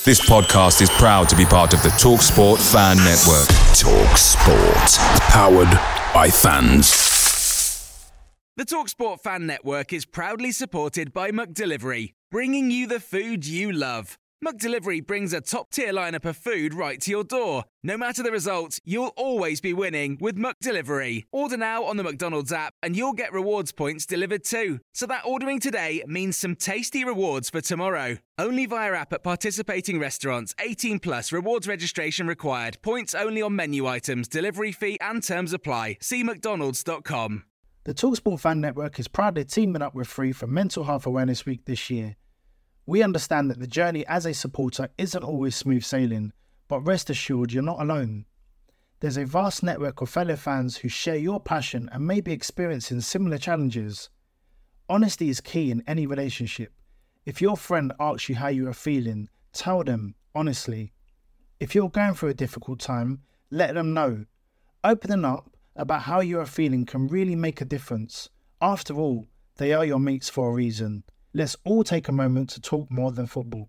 This podcast is proud to be part of the TalkSport Fan Network. TalkSport. Powered by fans. The TalkSport Fan Network is proudly supported by McDelivery, bringing you the food you love. McDelivery brings a top-tier lineup of food right to your door. No matter the result, you'll always be winning with McDelivery. Order now on the McDonald's app and you'll get rewards points delivered too. So that ordering today means some tasty rewards for tomorrow. Only via app at participating restaurants. 18 plus. Rewards registration required. Points only on menu items. Delivery fee and terms apply. See mcdonalds.com. The TalkSport Fan Network is proudly teaming up with Free for Mental Health Awareness Week this year. We understand that the journey as a supporter isn't always smooth sailing, but rest assured you're not alone. There's a vast network of fellow fans who share your passion and may be experiencing similar challenges. Honesty is key in any relationship. If your friend asks you how you are feeling, tell them honestly. If you're going through a difficult time, let them know. Opening up about how you are feeling can really make a difference. After all, they are your mates for a reason. Let's all take a moment to talk more than football.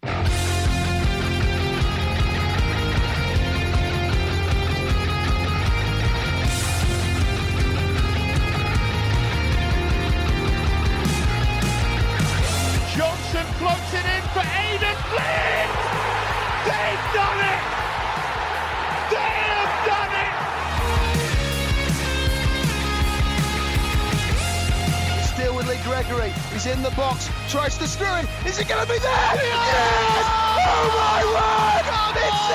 Johnson floats it in for Aidan Flint! They've done it! They have done it! Still with Lee Gregory. He's in the box, tries to screw him. Is it going to be there? Yes! Oh my word! It's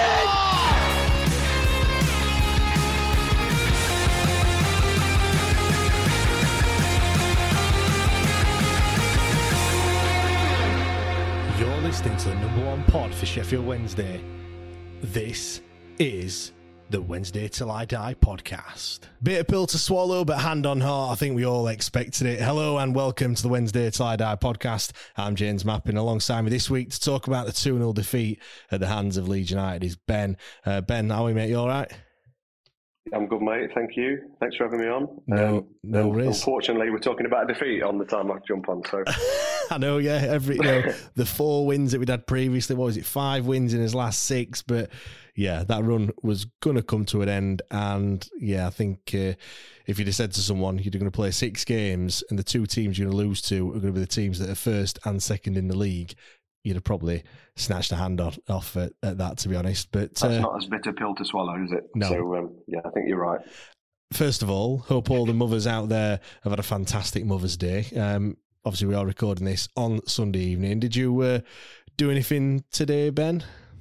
in! You're listening to the number one pod for Sheffield Wednesday. This is the Wednesday Till I Die podcast. Bit of pill to swallow, but hand on heart, I think we all expected it. Hello and welcome to the Wednesday Till I Die podcast. I'm James Mappin. Alongside me this week to talk about the 2-0 defeat at the hands of Leeds United is Ben. Ben, how are you, mate? You all right? I'm good, mate. Thank you. Thanks for having me on. No worries. Unfortunately, we're talking about a defeat on the time I jump on. So I know, yeah. The 4 wins that we'd had previously, what was it, 5 wins in his last 6, but yeah, that run was going to come to an end. And yeah, I think if you'd have said to someone you're going to play 6 games and the 2 teams you're going to lose to are going to be the teams that are first and second in the league, you'd have probably snatched a hand off at that, to be honest. But that's not as bitter pill to swallow, is it? No. So yeah, I think you're right. First of all, hope all the mothers out there have had a fantastic Mother's Day. Obviously, we are recording this on Sunday evening. Did you do anything today, Ben?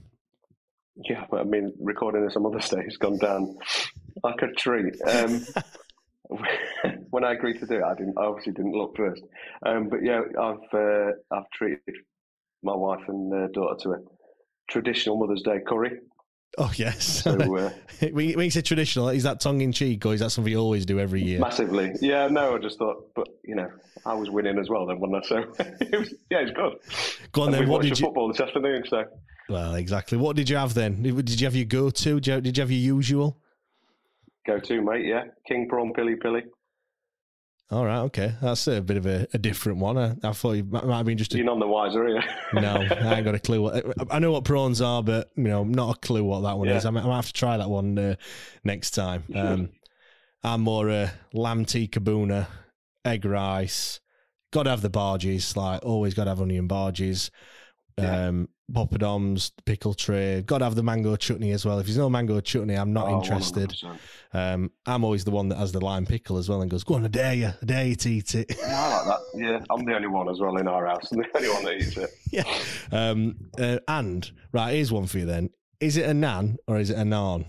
Yeah, I mean, recording this on Mother's Day has gone down like a treat. When I agreed to do it, I obviously didn't look first. But yeah, I've treated my wife and daughter to a traditional Mother's Day curry. Oh, yes. So, when you say traditional, is that tongue-in-cheek or is that something you always do every year? Massively. Yeah, no, I just thought, but, I was winning as well then, wasn't I? So, it's good. Go on and then, we what watched did the football this afternoon, so. Well, exactly. What did you have then? Did you have your go-to? Did you have your usual? Go-to, mate, yeah. King prawn pili pili. All right, okay. That's a bit of a different one. I thought you might have been just... You're none the wiser, are you? No, I ain't got a clue. I know what prawns are, but not a clue what that one is. I might have to try that one next time. I'm more lamb tikka boona, egg rice. Got to have the barges, always got to have onion barges. Poppadoms, pickle tray. Got to have the mango chutney as well. If there's no mango chutney, I'm not interested. I'm always the one that has the lime pickle as well and goes, go on, I dare you to eat it. Yeah, I like that. Yeah, I'm the only one as well in our house. I'm the only one that eats it. Yeah. And, right, here's one for you then. Is it a nan or is it a naan?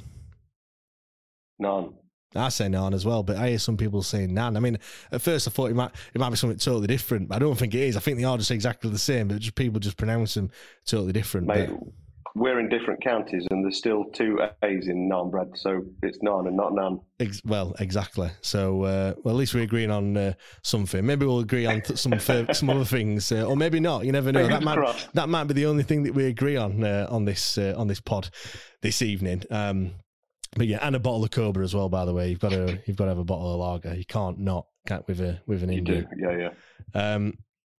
Naan. I say naan as well, but I hear some people saying nan. I mean, at first I thought it might be something totally different, but I don't think it is. I think they are just exactly the same, but people just pronounce them totally different. Mate, we're in different counties and there's still 2 A's in naan bread, so it's naan and not nan. Well, exactly. So, at least we're agreeing on something. Maybe we'll agree on some other things, or maybe not. You never know. That might be the only thing that we agree on this pod this evening. But yeah, and a bottle of Cobra as well. By the way, you've got to have a bottle of lager. You can't with an Indian. You do, yeah.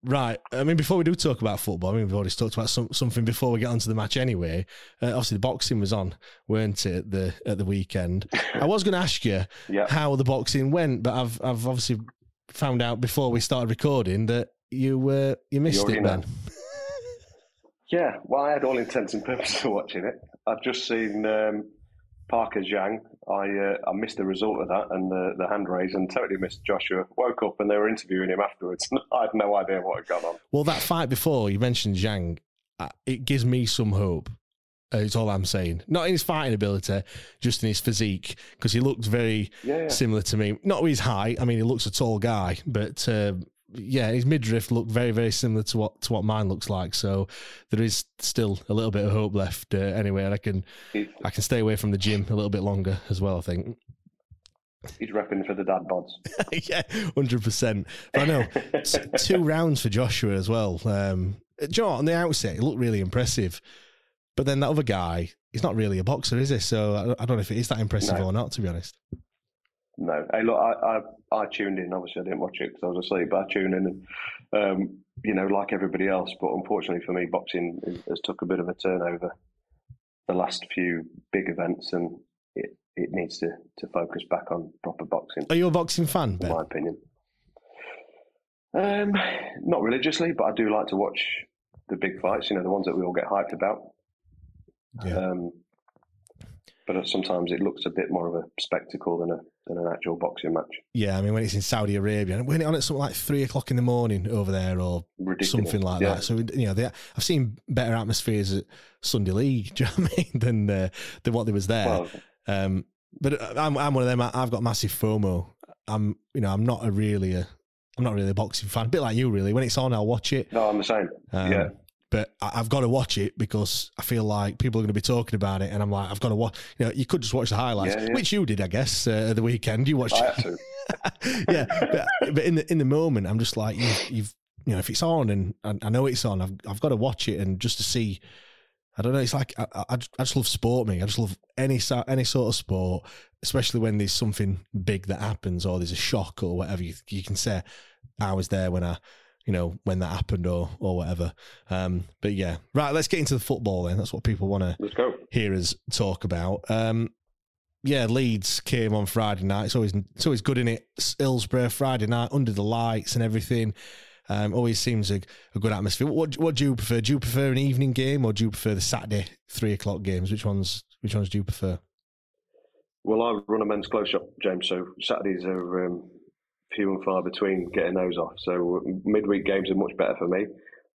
Right. I mean, before we do talk about football, I mean, we've already talked about something before we get onto the match anyway. Obviously, the boxing was on, weren't it, at the weekend? I was going to ask you how the boxing went, but I've obviously found out before we started recording that you missed it, man. Yeah, well, I had all intents and purposes of watching it. I've just seen Parker Zhang. I missed the result of that and the hand raise, and totally missed Joshua. Woke up and they were interviewing him afterwards. I had no idea what had gone on. Well, that fight before, you mentioned Zhang, it gives me some hope. It's all I'm saying. Not in his fighting ability, just in his physique, because he looked very similar to me. Not with his height. I mean, he looks a tall guy, but his midriff looked very, very similar to what mine looks like. So there is still a little bit of hope left anyway, and I can stay away from the gym a little bit longer as well, I think. He's repping for the dad bods. Yeah, 100%. But I know 2 rounds for Joshua as well. Joe, on the outset, he looked really impressive. But then that other guy, he's not really a boxer, is he? So I don't know if it is that impressive or not, to be honest. No. Hey, look, I tuned in. Obviously, I didn't watch it because I was asleep, but I tuned in and, like everybody else. But unfortunately for me, boxing has took a bit of a turnover the last few big events, and it needs to focus back on proper boxing. Are you a boxing fan, Ben? In my opinion. Not religiously, but I do like to watch the big fights, the ones that we all get hyped about. Yeah. But sometimes it looks a bit more of a spectacle than an actual boxing match. Yeah, I mean, when it's in Saudi Arabia, and when it's on at something like 3:00 in the morning over there, or ridiculous. Something like that. So I've seen better atmospheres at Sunday League. Do you know what I mean? than what there was there. Well, but I'm one of them. I've got massive FOMO. I'm not really a boxing fan. A bit like you, really. When it's on, I'll watch it. No, I'm the same. Yeah. But I've got to watch it because I feel like people are going to be talking about it, and I'm like, I've got to watch. You could just watch the highlights, which you did, I guess, at the weekend. You watched. I had to. Yeah, but in the moment, I'm just like, you've if it's on and I know it's on, I've got to watch it, and just to see. I don't know. It's like I just love sport. I just love any sort of sport, especially when there's something big that happens or there's a shock or whatever. You can say I was there when when that happened or whatever. But yeah, right. Let's get into the football then. That's what people want to hear us talk about. Leeds came on Friday night. It's always good, in it. Hillsborough Friday night under the lights and everything. Always seems a good atmosphere. What do you prefer? Do you prefer an evening game or do you prefer the Saturday 3:00 games? Which ones do you prefer? Well, I run a men's clothes shop, James, so Saturdays are few and far between getting those off. So midweek games are much better for me.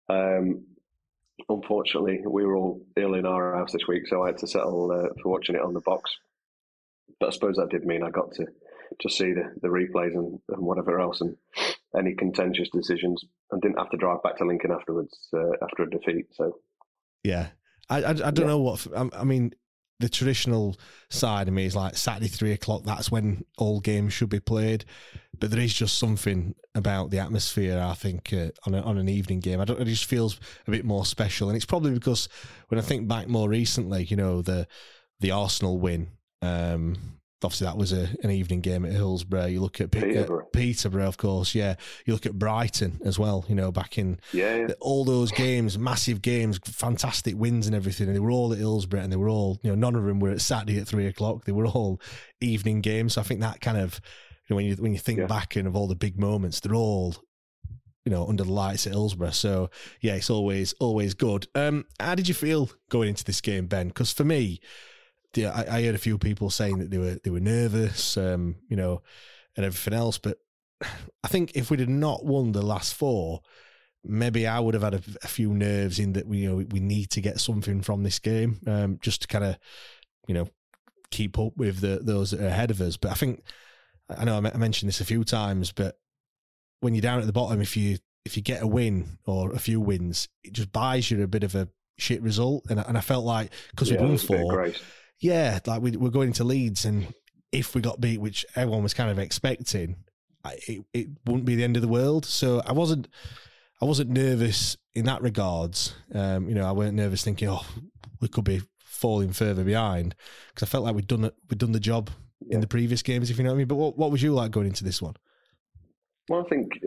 Unfortunately, we were all ill in our house this week, so I had to settle for watching it on the box. But I suppose that did mean I got to see the replays and whatever else and any contentious decisions, and didn't have to drive back to Lincoln afterwards after a defeat. So yeah, I don't know what I mean. The traditional side of me is like Saturday 3:00. That's when all games should be played, but there is just something about the atmosphere. I think on an evening game, it just feels a bit more special, and it's probably because when I think back more recently, the Arsenal win. Obviously, that was an evening game at Hillsborough. You look at Peterborough, of course, yeah. You look at Brighton as well, back in all those games, massive games, fantastic wins and everything. And they were all at Hillsborough, and they were all, none of them were at Saturday at 3:00. They were all evening games. So I think that kind of, when you think back and of all the big moments, they're all, under the lights at Hillsborough. So yeah, it's always good. How did you feel going into this game, Ben? Because for me, I heard a few people saying that they were nervous, and everything else. But I think if we'd have not won the last 4, maybe I would have had a few nerves in that we need to get something from this game, just to kind of keep up with those that are ahead of us. But I think I know I mentioned this a few times, but when you're down at the bottom, if you get a win or a few wins, it just buys you a bit of a shit result. And I felt like because we'd won 4. Yeah, like we're going into Leeds, and if we got beat, which everyone was kind of expecting, it wouldn't be the end of the world. So I wasn't nervous in that regards. I weren't nervous thinking, we could be falling further behind, because I felt like we'd done the job in the previous games, if you know what I mean. But what was you like going into this one? Well, I think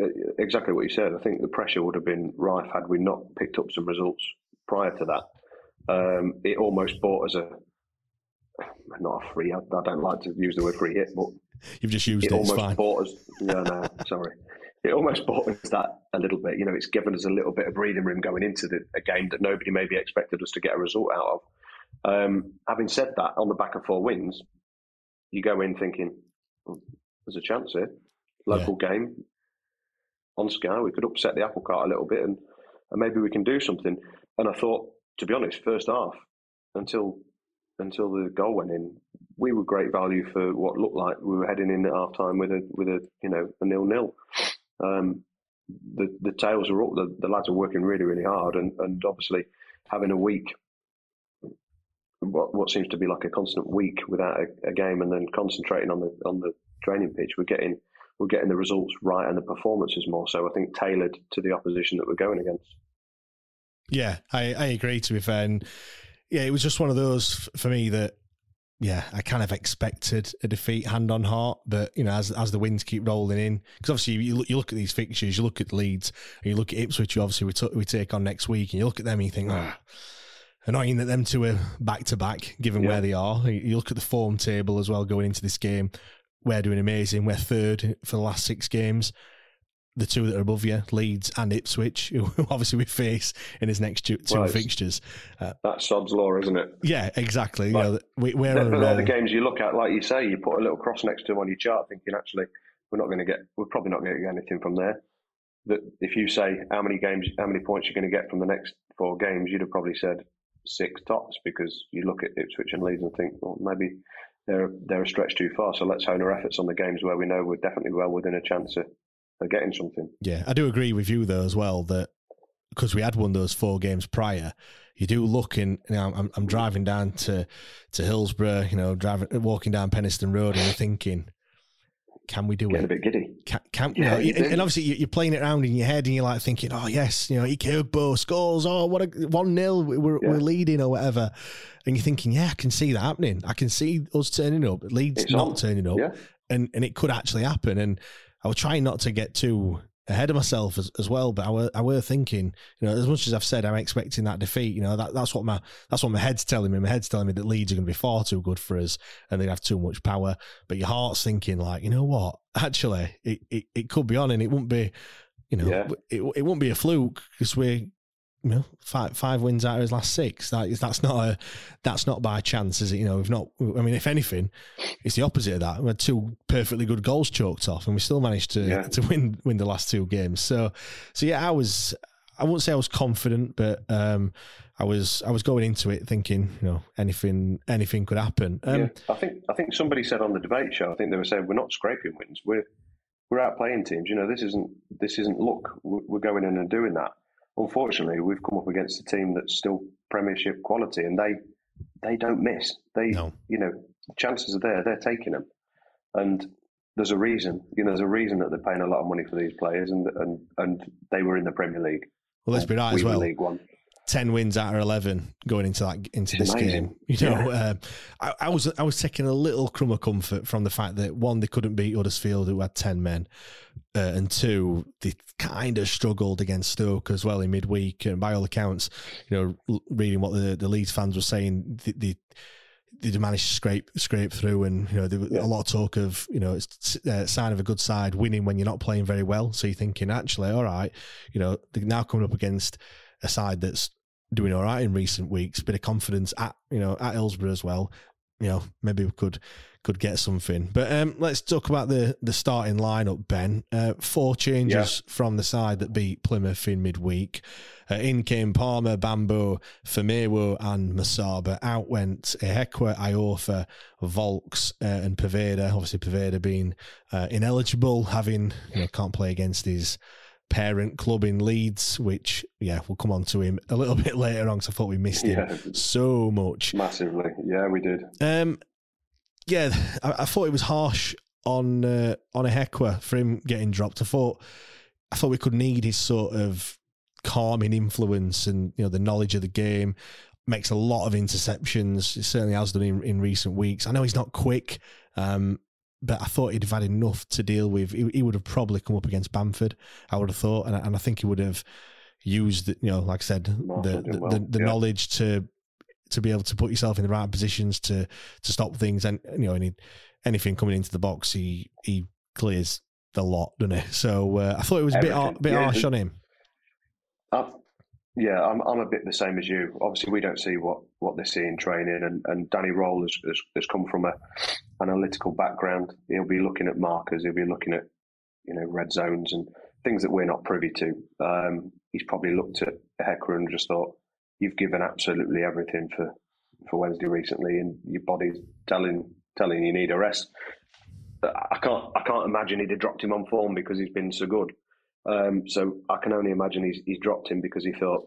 exactly what you said. I think the pressure would have been rife had we not picked up some results prior to that. It almost bought us not a free. I don't like to use the word free hit, but you've just used it. Almost it's fine. Bought us. No, sorry. It almost bought us that a little bit. It's given us a little bit of breathing room going into a game that nobody maybe expected us to get a result out of. Having said that, on the back of 4 wins, you go in thinking, there's a chance here. Local game on Sky, we could upset the apple cart a little bit and maybe we can do something. And I thought, to be honest, first half, until the goal went in, we were great value for what looked like we were heading in at half time with a 0-0. The tails are up. The lads are working really, really hard, and obviously having a week, what seems to be like a constant week without a game, and then concentrating on the training pitch, we're getting the results right and the performances more so. I think tailored to the opposition that we're going against. Yeah, I agree. To be fair, and yeah, it was just one of those for me that. Yeah, I kind of expected a defeat, hand on heart, but as the wins keep rolling in, because obviously you look at these fixtures, you look at Leeds, and you look at Ipswich, obviously we take on next week, and you look at them and you think, annoying that them two are back to back, given where they are. You look at the form table as well going into this game. We're doing amazing. We're third for the last 6 games. The 2 that are above you, Leeds and Ipswich, who obviously we face in his next two fixtures. That's sod's law, isn't it? Yeah, exactly. They're the games you look at, like you say, you put a little cross next to them on your chart, thinking actually we're probably not going to get anything from there. That if you say how many points you're going to get from the next 4 games, you'd have probably said 6 tops, because you look at Ipswich and Leeds and think, well, maybe they're a stretch too far. So let's hone our efforts on the games where we know we're definitely well within a chance of getting something. Yeah, I do agree with you though as well, that because we had won those 4 games prior, you do look in. I'm driving down to Hillsborough, walking down Penistone Road, and you're thinking, can we do Getting it? A bit giddy. And obviously you're playing it around in your head, and you're like thinking, oh yes, Ike Ugbo scores, what a 1-0, we're leading or whatever, and you're thinking, yeah, I can see that happening. I can see us turning up, Leeds not turning up, and it could actually happen. And I was trying not to get too ahead of myself as well, but I were thinking, as much as I've said I'm expecting that defeat, that's what my head's telling me. My head's telling me that Leeds are going to be far too good for us and they have too much power. But your heart's thinking, like, you know what? Actually, it could be on, and it wouldn't be, it wouldn't be a fluke, because we're 5 wins out of his last 6. That's not by chance, is it? We've not. I mean, if anything, it's the opposite of that. We had 2 perfectly good goals choked off, and we still managed to win the last 2 games. So yeah, I wouldn't say I was confident, but I was going into it thinking, anything could happen. I think somebody said on the debate show, I think they were saying we're not scraping wins. We're outplaying teams. This isn't luck. We're going in and doing that. Unfortunately, we've come up against a team that's still Premiership quality, and they don't miss. The chances are there. They're taking them, and there's a reason. There's a reason that they're paying a lot of money for these players, and they were in the Premier League. Well, let's be right as well. League One. 10 wins out of 11 going into this amazing. game. I was taking a little crumb of comfort from the fact that 1, they couldn't beat Huddersfield, who had 10 men, and 2, they kind of struggled against Stoke as well in midweek. And by all accounts, reading what the Leeds fans were saying, they managed to scrape through, and there was a lot of talk of it's a sign of a good side winning when you're not playing very well. So you're thinking, actually, all right, they're now coming up against a side that's doing all right in recent weeks. Bit of confidence at Hillsborough as well. Maybe we could get something. But let's talk about the starting lineup, Ben. 4 changes from the side that beat Plymouth in midweek. In came Palmer, Bambo, Famewo and Masaba. Out went Ehekwe, Iorfa, Volks and Poveda. Obviously Poveda being ineligible, having can't play against his parent club in Leeds, which we'll come on to him a little bit later on, because I thought we missed him so much. Massively. Yeah, we did. I thought it was harsh on Ehekwe for him getting dropped. I thought we could need his sort of calming influence and the knowledge of the game. Makes a lot of interceptions. It certainly has done in recent weeks. I know he's not quick, but I thought he'd have had enough to deal with. He would have probably come up against Bamford, I would have thought, and I think he would have used, like I said, the knowledge to be able to put yourself in the right positions to stop things, and anything coming into the box, he clears the lot, doesn't he? So I thought it was a bit harsh on him. Yeah, I'm a bit the same as you. Obviously, we don't see what they see in training, and Danny Röhl has come from an analytical background. He'll be looking at markers. He'll be looking at red zones and things that we're not privy to. He's probably looked at Hecker and just thought, "You've given absolutely everything for Wednesday recently, and your body's telling you need a rest." I can't imagine he'd have dropped him on form because he's been so good. So I can only imagine he's dropped him because he thought,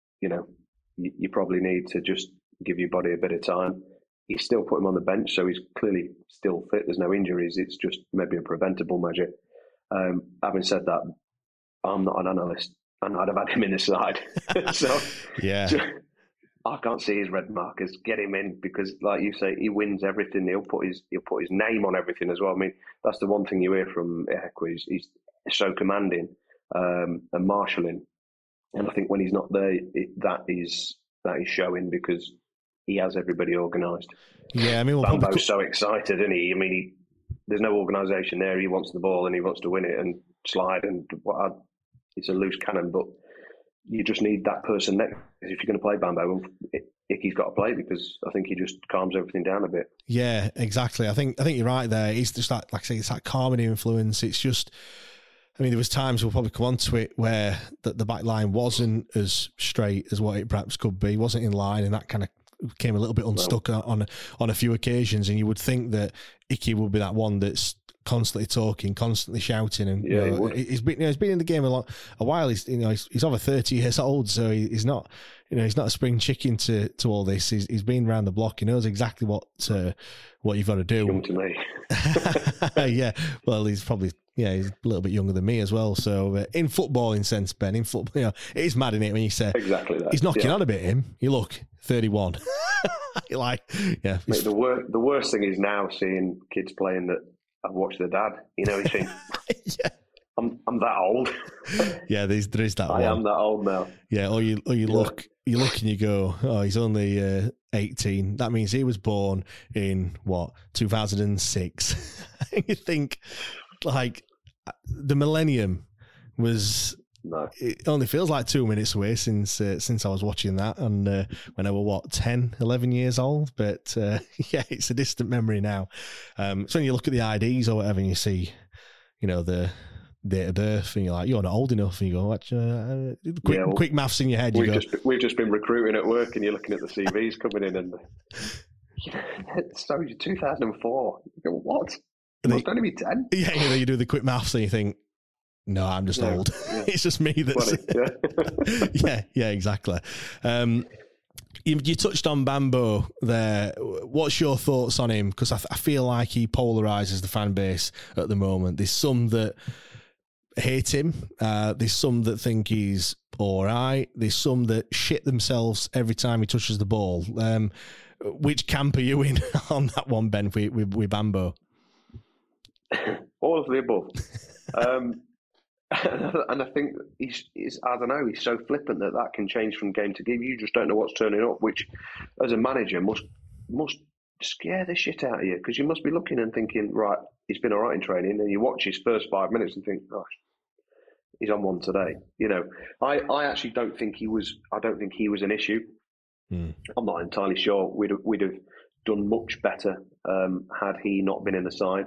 you probably need to just give your body a bit of time. He still put him on the bench, so he's clearly still fit. There's no injuries. It's just maybe a preventable measure. Having said that, I'm not an analyst, and I'd have had him in the side. So yeah, I can't see his red markers. Get him in because, like you say, he wins everything. He'll put his name on everything as well. I mean, that's the one thing you hear from Ehekwe. He's so commanding and marshalling, and I think when he's not there, that is showing because he has everybody organised. Yeah, I mean, Bambo's so excited, isn't he? I mean, there's no organisation there. He wants the ball and he wants to win it and slide, and it's a loose cannon, but you just need that person next. If you're going to play Bambo, Icky's got to play because I think he just calms everything down a bit. Yeah, exactly. I think you're right there. It's just like I say, it's that calming influence. It's just, I mean, there was times we'll probably come on to it where the back line wasn't as straight as what it perhaps could be, wasn't in line, and that kind of came a little bit unstuck on a few occasions. And you would think that Icky would be that one that's constantly talking, constantly shouting, and he's been in the game a while. He's over 30 years old, so he's not a spring chicken to all this. He's been around the block. He knows exactly what you've got to do. Young to me. Yeah, well, he's probably he's a little bit younger than me as well. So in footballing sense, Ben, in football, it is mad, isn't it, when you say exactly that. He's knocking on a bit. Him, you look 31. You're like, yeah. Mate, the worst thing is now seeing kids playing that I've watched their dad. You think, yeah. I'm that old. Yeah, there is that. I am that old now. Yeah, or you look and you go, oh, he's only 18. That means he was born in 2006. And you think, like, the millennium was. No. It only feels like 2 minutes away since I was watching that, and when I was 10, 11 years old. But yeah, it's a distant memory now. So when you look at the IDs or whatever, and you see, the date of birth, and you're like, you're not old enough, and you go, quick maths in your head. We've just been recruiting at work, and you're looking at the CVs coming in, and so 2004. You go, what? You must only be 10. Yeah, you do the quick maths, and you think, no, I'm just old. Yeah. It's just me that's... Yeah, exactly. You touched on Bambo there. What's your thoughts on him? Because I feel like he polarises the fan base at the moment. There's some that hate him. There's some that think he's all right. There's some that shit themselves every time he touches the ball. Which camp are you in on that one, Ben, with Bambo? All of the above. And I think he's I don't know, he's so flippant that can change from game to game. You just don't know what's turning up, which as a manager must scare the shit out of you, because you must be looking and thinking, right, he's been all right in training, and you watch his first 5 minutes and think, gosh, he's on one today. I actually don't think he was an issue. I'm not entirely sure we'd have done much better had he not been in the side.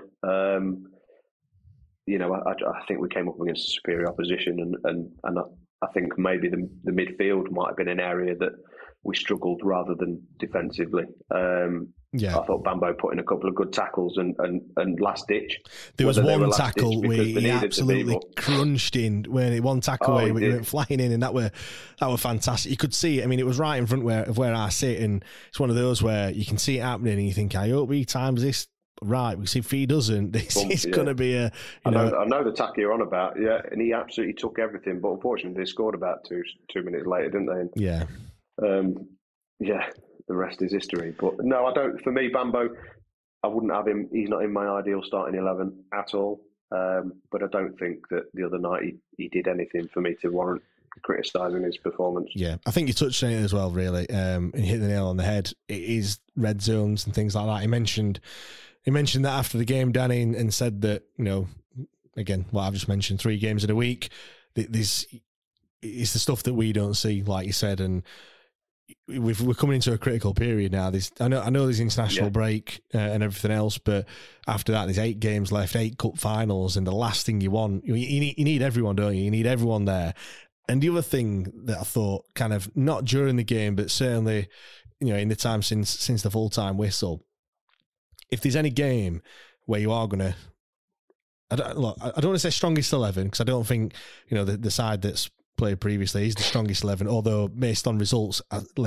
I think we came up against a superior opposition, and I think maybe the midfield might have been an area that we struggled rather than defensively. I thought Bambo put in a couple of good tackles and last ditch. There was one tackle where he absolutely crunched in. One tackle where he went flying in, and that were fantastic. You could see it. I mean, it was right in front of where I sit, and it's one of those where you can see it happening, and you think, I hope he times this right, because if he doesn't, this is going to be a... I know the tackle you're on about, yeah, and he absolutely took everything, but unfortunately they scored about two minutes later, didn't they? Yeah. The rest is history. But no, I don't. For me, Bambo, I wouldn't have him. He's not in my ideal starting 11 at all. But I don't think that the other night he did anything for me to warrant criticising his performance. Yeah, I think you touched on it as well, really, and hit the nail on the head. It is red zones and things like that. He mentioned that after the game, Danny, and said that, again, what I've just mentioned, 3 games in a week. This is the stuff that we don't see, like you said, and we're coming into a critical period now. I know there's international break and everything else, but after that, there's 8 games left, 8 cup finals, and the last thing you want, you need everyone, don't you? You need everyone there. And the other thing that I thought, kind of not during the game, but certainly, in the time since the full-time whistle, if there's any game where you are going to, I don't want to say strongest 11, because I don't think, the side that's played previously is the strongest 11, although based on results,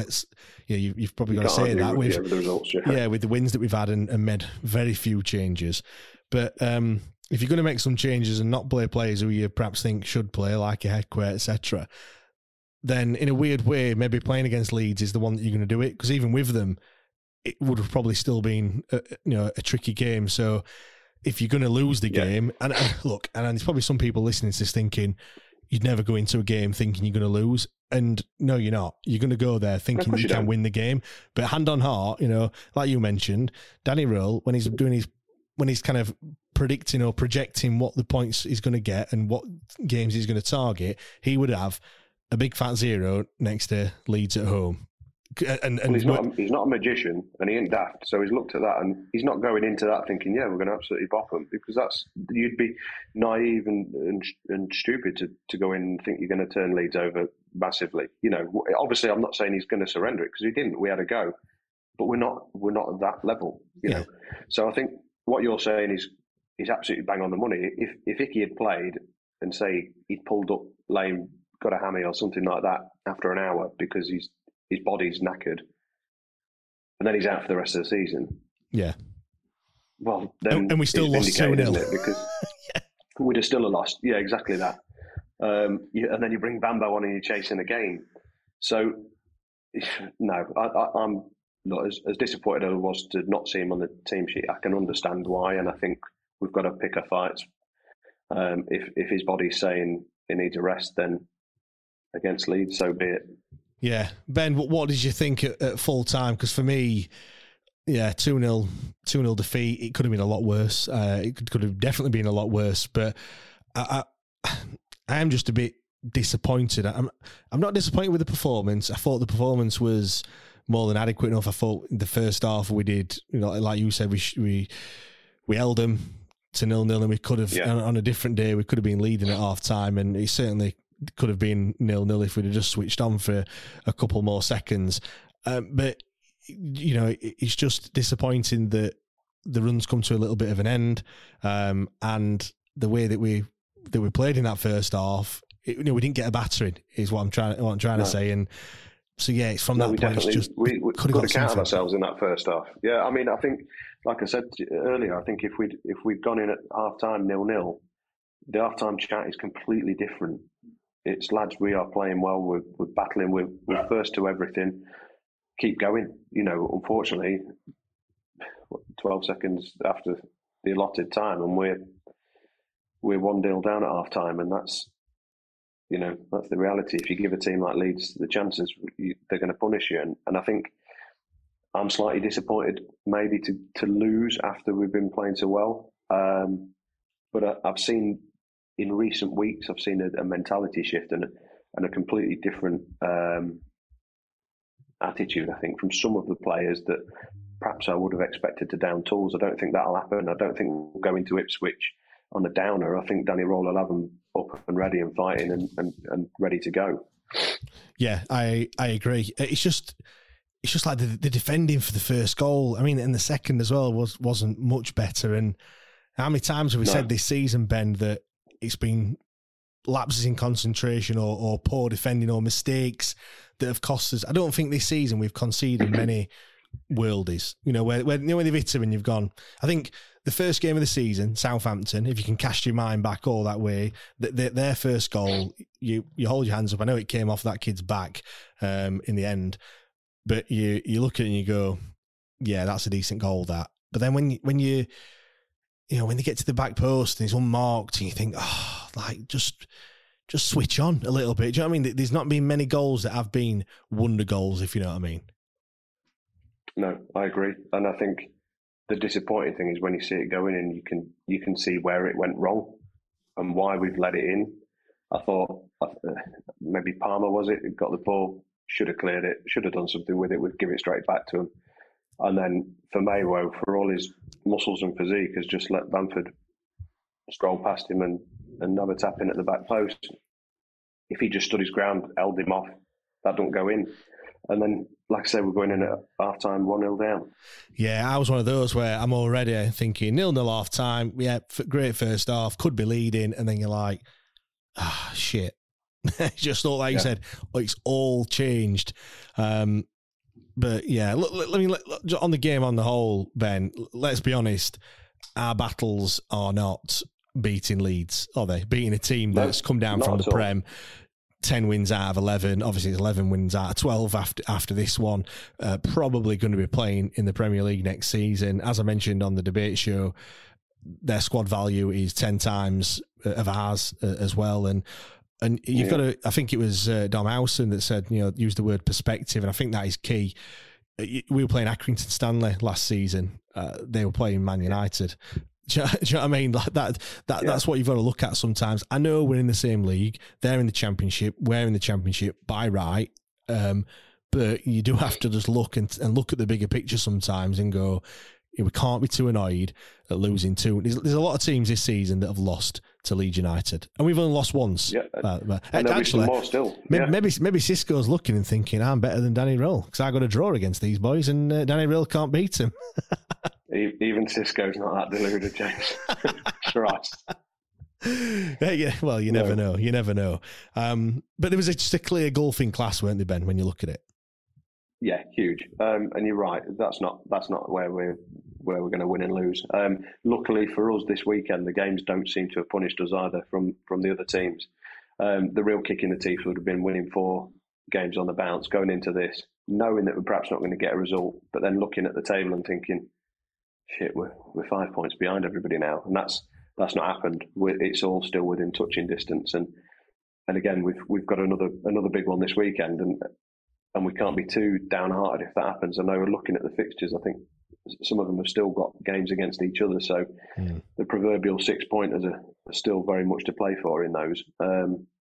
you've probably got to say that with the results, with the wins that we've had and made very few changes. But if you're going to make some changes and not play players who you perhaps think should play, like your Heckway, etc., then in a weird way, maybe playing against Leeds is the one that you're going to do it, because even with them, it would have probably still been a tricky game. So if you're going to lose the game, and look, and there's probably some people listening to this thinking, you'd never go into a game thinking you're going to lose. And no, you're not. You're going to go there thinking you can win the game. But hand on heart, like you mentioned, Danny Röhl, when he's kind of predicting or projecting what the points he's going to get and what games he's going to target, he would have a big fat 0 next to Leeds at home. And he's not a magician, and he ain't daft. So he's looked at that, and he's not going into that thinking, we're going to absolutely bop them, because you'd be naive and stupid to go in and think you're going to turn Leeds over massively. Obviously, I'm not saying he's going to surrender it, because he didn't. We had a go, but we're not at that level. You know. So I think what you're saying is absolutely bang on the money. If Icky had played and say he'd pulled up lame, got a hammy or something like that after an hour because his body's knackered, and then he's out for the rest of the season. Yeah. Well, then and we still lost 2-0 because we'd have still lost. Yeah, exactly that. And then you bring Bambo on and you're chasing a game. So no, I'm not as disappointed as I was to not see him on the team sheet. I can understand why, and I think we've got to pick our fights. If his body's saying he needs a rest, then against Leeds, so be it. Yeah. Ben, what did you think at full time? Because for me, 2-0 defeat, it could have been a lot worse. It could have definitely been a lot worse, but I am just a bit disappointed. I'm not disappointed with the performance. I thought the performance was more than adequate enough. I thought the first half we did, like you said, we held them to 0-0, and we could have, on a different day, we could have been leading at half time, and it certainly could have been 0-0 if we'd have just switched on for a couple more seconds. But, it's just disappointing that the run's come to a little bit of an end. And the way that we played in that first half, we didn't get a battering, is what I'm trying to say. And so, it's from that point. It's just, we could have counted ourselves in that first half. Yeah, I mean, I think, like I said earlier, I think if we'd gone in at half time 0-0, the half time chat is completely different. It's, lads, we are playing well. We're battling. We're first to everything. Keep going. Unfortunately, 12 seconds after the allotted time, and we're 1-0 down at half time, and that's the reality. If you give a team like Leeds the chances, they're going to punish you. And I think I'm slightly disappointed maybe to lose after we've been playing so well. But I've seen, in recent weeks, I've seen a mentality shift and a completely different attitude, I think, from some of the players that perhaps I would have expected to down tools. I don't think that'll happen. I don't think we'll go into Ipswich on a downer. I think Danny Röhl will have them up and ready and fighting and ready to go. Yeah, I agree. It's just like the defending for the first goal. I mean, and the second as well wasn't much better. And how many times have we said this season, Ben, that it's been lapses in concentration or poor defending or mistakes that have cost us? I don't think this season we've conceded many worldies. Where they've hit them and you've gone. I think the first game of the season, Southampton, if you can cast your mind back all that way, their first goal, you hold your hands up. I know it came off that kid's back in the end, but you look at it and you go, yeah, that's a decent goal, that. But then when you when they get to the back post and he's unmarked, and you think, just switch on a little bit. Do you know what I mean? There's not been many goals that have been wonder goals, if you know what I mean. No, I agree, and I think the disappointing thing is when you see it go in, and you can see where it went wrong and why we've let it in. I thought maybe Palmer was it? Got the ball, should have cleared it, should have done something with it. We'd give it straight back to him. And then for Maywo, for all his muscles and physique, has just let Bamford stroll past him and have a tap in at the back post. If he just stood his ground, held him off, that don't go in. And then, like I said, we're going in at half-time 1-0 down. Yeah, I was one of those where I'm already thinking 0-0 half-time, yeah, great first half, could be leading, and then you're like, shit. Just thought, like you said, it's all changed. But yeah, look, on the game on the whole, Ben, let's be honest, our battles are not beating Leeds, are they? Beating a team that's come down from the Prem, 10 wins out of 11. Obviously, it's 11 wins out of 12 after this one. Probably going to be playing in the Premier League next season. As I mentioned on the debate show, their squad value is 10 times of ours as well. And you've got to, I think it was Dom Howson that said, use the word perspective. And I think that is key. We were playing Accrington Stanley last season. They were playing Man United. Do you know what I mean? Like that's what you've got to look at sometimes. I know we're in the same league. They're in the Championship. We're in the Championship by right. But you do have to just look and look at the bigger picture sometimes and go, we can't be too annoyed at losing two. There's a lot of teams this season that have lost to Leeds United, and we've only lost once. Yeah, and actually, more still. Maybe Cisco's looking and thinking, I'm better than Danny Rill because I got a draw against these boys, and Danny Rill can't beat him. Even Cisco's not that deluded, James. Christ. Yeah, well, you never know. You never know. But there was just a clear golfing class, weren't there, Ben? When you look at it. Yeah, huge. And you're right. That's not where we're going to win and lose. Luckily for us this weekend, the games don't seem to have punished us either from the other teams. The real kick in the teeth would have been winning 4 games on the bounce, going into this, knowing that we're perhaps not going to get a result, but then looking at the table and thinking, shit, we're 5 points behind everybody now, and that's not happened. It's all still within touching distance, and again we've got another big one this weekend, and we can't be too downhearted if that happens. I know we're looking at the fixtures. I think some of them have still got games against each other, so the proverbial 6 pointers are still very much to play for in those. I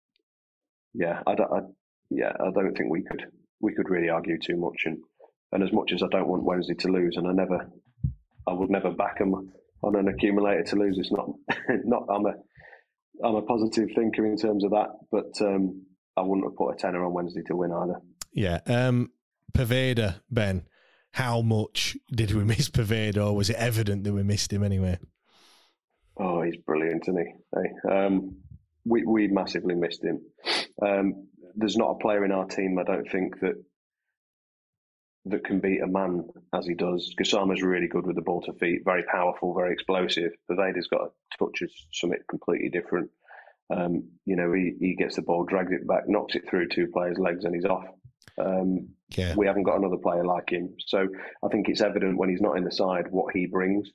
don't think we could really argue too much, and as much as I don't want Wednesday to lose, and I would never back them on an accumulator to lose. It's not I'm a positive thinker in terms of that, but I wouldn't have put a tenner on Wednesday to win either. Yeah. Poveda, Ben, how much did we miss Poveda, or was it evident that we missed him anyway? Oh, he's brilliant, isn't he? Hey, we massively missed him. There's not a player in our team, I don't think, that can beat a man as he does. Gassama's really good with the ball to feet, very powerful, very explosive. Poveda's got a touch of something completely different. He gets the ball, drags it back, knocks it through 2 players' legs, and he's off. We haven't got another player like him. So I think it's evident when he's not in the side what he brings.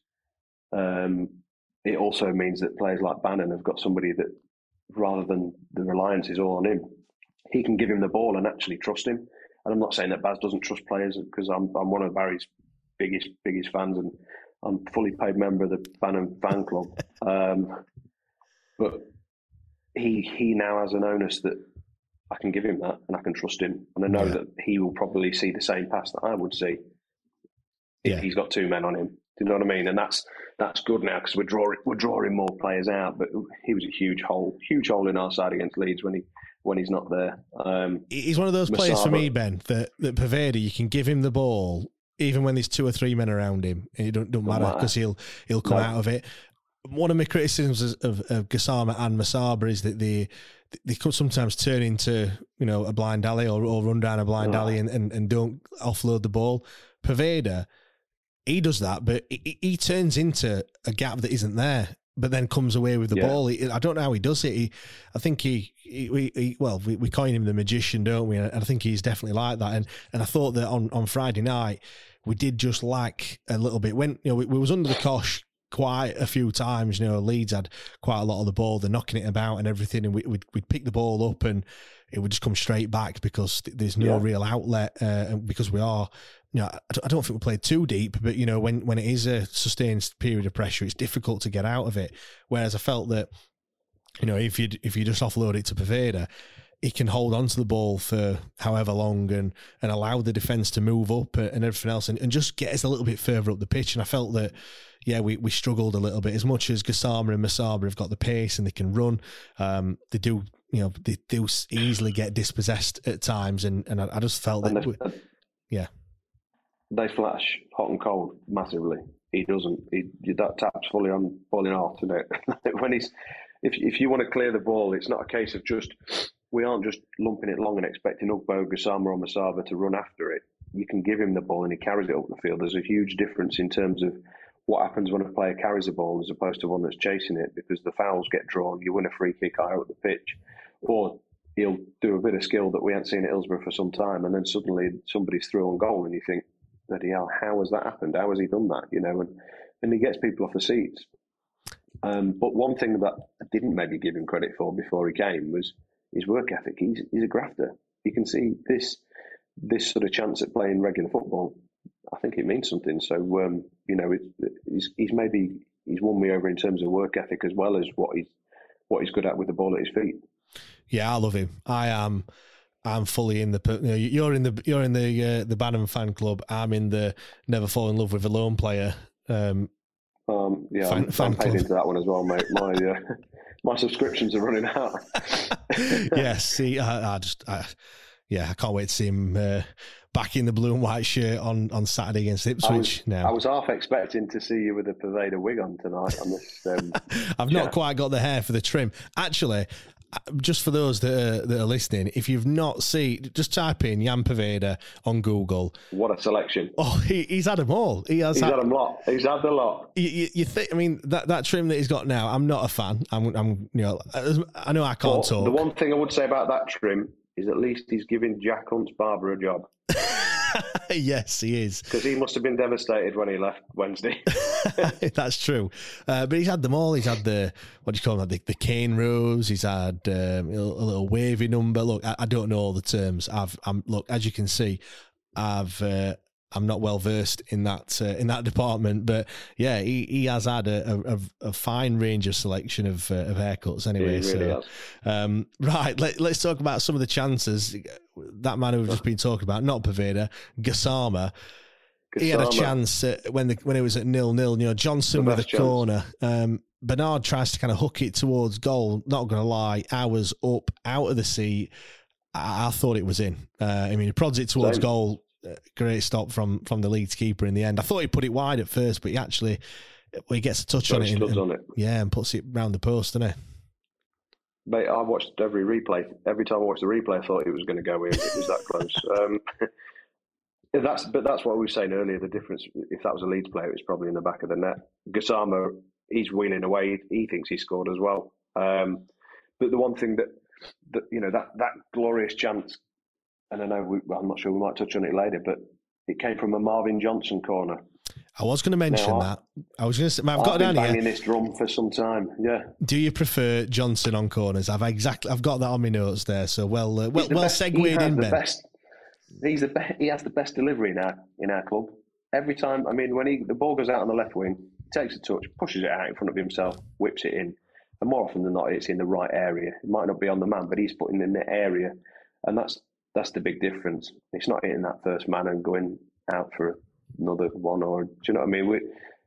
It also means that players like Bannon have got somebody that, rather than the reliance is all on him, he can give him the ball and actually trust him. And I'm not saying that Baz doesn't trust players, because I'm one of Barry's biggest fans, and I'm a fully paid member of the Bannon fan club. But he now has an onus that I can give him that, and I can trust him, and I know that he will probably see the same pass that I would see if he's got 2 men on him. Do you know what I mean? And that's good now, because we're drawing more players out. But he was a huge hole in our side against Leeds when he's not there. He's one of those players for me, Ben, that Poveda, you can give him the ball even when there's 2 or 3 men around him, and it don't matter, because he'll come out of it. One of my criticisms of Gassama and Masaba is that they could sometimes turn into a blind alley or run down a blind alley and don't offload the ball. Poveda, he does that, but he turns into a gap that isn't there, but then comes away with the ball. I don't know how he does it. I think we coin him the magician, don't we? And I think he's definitely like that. And I thought that on Friday night, we did just lack a little bit. When we was under the cosh quite a few times. Leeds had quite a lot of the ball, they're knocking it about and everything, and we'd pick the ball up and it would just come straight back because there's no real outlet, and because we are, I don't think we played too deep, but when it is a sustained period of pressure, it's difficult to get out of it. Whereas I felt that if you just offload it to Poveda, he can hold on to the ball for however long and allow the defence to move up and everything else and just get us a little bit further up the pitch. And I felt that, we struggled a little bit. As much as Gassama and Masaba have got the pace and they can run, they do easily get dispossessed at times. And I just felt that, they flash hot and cold massively. He doesn't. That tap's fully on boiling hot, isn't it? If you want to clear the ball, it's not a case of we aren't just lumping it long and expecting Ugbo, Gassama or Masaba to run after it. You can give him the ball and he carries it up the field. There's a huge difference in terms of what happens when a player carries the ball as opposed to one that's chasing it, because the fouls get drawn, you win a free kick higher up the pitch, or he'll do a bit of skill that we haven't seen at Hillsborough for some time, and then suddenly somebody's through on goal and you think, bloody hell, how has that happened? How has he done that? And he gets people off the seats. But one thing that I didn't maybe give him credit for before he came was his work ethic. He's a grafter. You can see this sort of chance at playing regular football. I think it means something. So he's won me over in terms of work ethic as well as what he's good at with the ball at his feet. Yeah, I love him. I'm fully in the. You're in the Banham fan club. I'm in the never fall in love with a lone player. I'm paid into that one as well, mate. My subscriptions are running out. Yes, see, I can't wait to see him back in the blue and white shirt on Saturday against Ipswich. I was half expecting to see you with a Poveda wig on tonight. On this, I've not quite got the hair for the trim. Actually, just for those that are listening, if you've not seen, just type in Jan Poveda on Google. What a selection! Oh, he's had them all. He's had them lot. He's had the lot. You think? I mean, that trim that he's got now. I'm not a fan. I know I can't talk. The one thing I would say about that trim is at least he's giving Jack Hunt's barber a job. Yes, he is. Because he must have been devastated when he left Wednesday. That's true. But he's had them all. He's had the the cane rose. He's had a little wavy number. Look, I don't know all the terms. Look, as you can see, I'm not well versed in that department, but yeah, he has had a fine range of selection of haircuts anyway. He really has. Right, let's talk about some of the chances. That man who we've just been talking about, not Poveda, Gassama. He had a chance when it was at 0-0. Johnson with a corner. Bernard tries to kind of hook it towards goal. Not going to lie, I was up out of the seat. I thought it was in. He prods it towards goal. Great stop from the Leeds keeper in the end. I thought he put it wide at first, but he gets a touch on it. Yeah, and puts it round the post, doesn't he? Mate, I watched every replay. Every time I watched the replay, I thought it was going to go in. It was that close. That's what we were saying earlier. The difference, if that was a Leeds player, it was probably in the back of the net. Gassama, he's wheeling away. He thinks he scored as well. But the one thing that glorious chance, and I know I'm not sure we might touch on it later, but it came from a Marvin Johnson corner. I was going to mention that. I was going to say, I've got been down banging here. This drum for some time. Yeah. Do you prefer Johnson on corners? I've got that on my notes there. So well segued in, Ben. He has the best delivery in our club. Every time, when the ball goes out on the left wing, he takes a touch, pushes it out in front of himself, whips it in, and more often than not, it's in the right area. It might not be on the man, but he's putting it in the area, and that's the big difference. It's not hitting that first man and going out for another one, or do you know what I mean?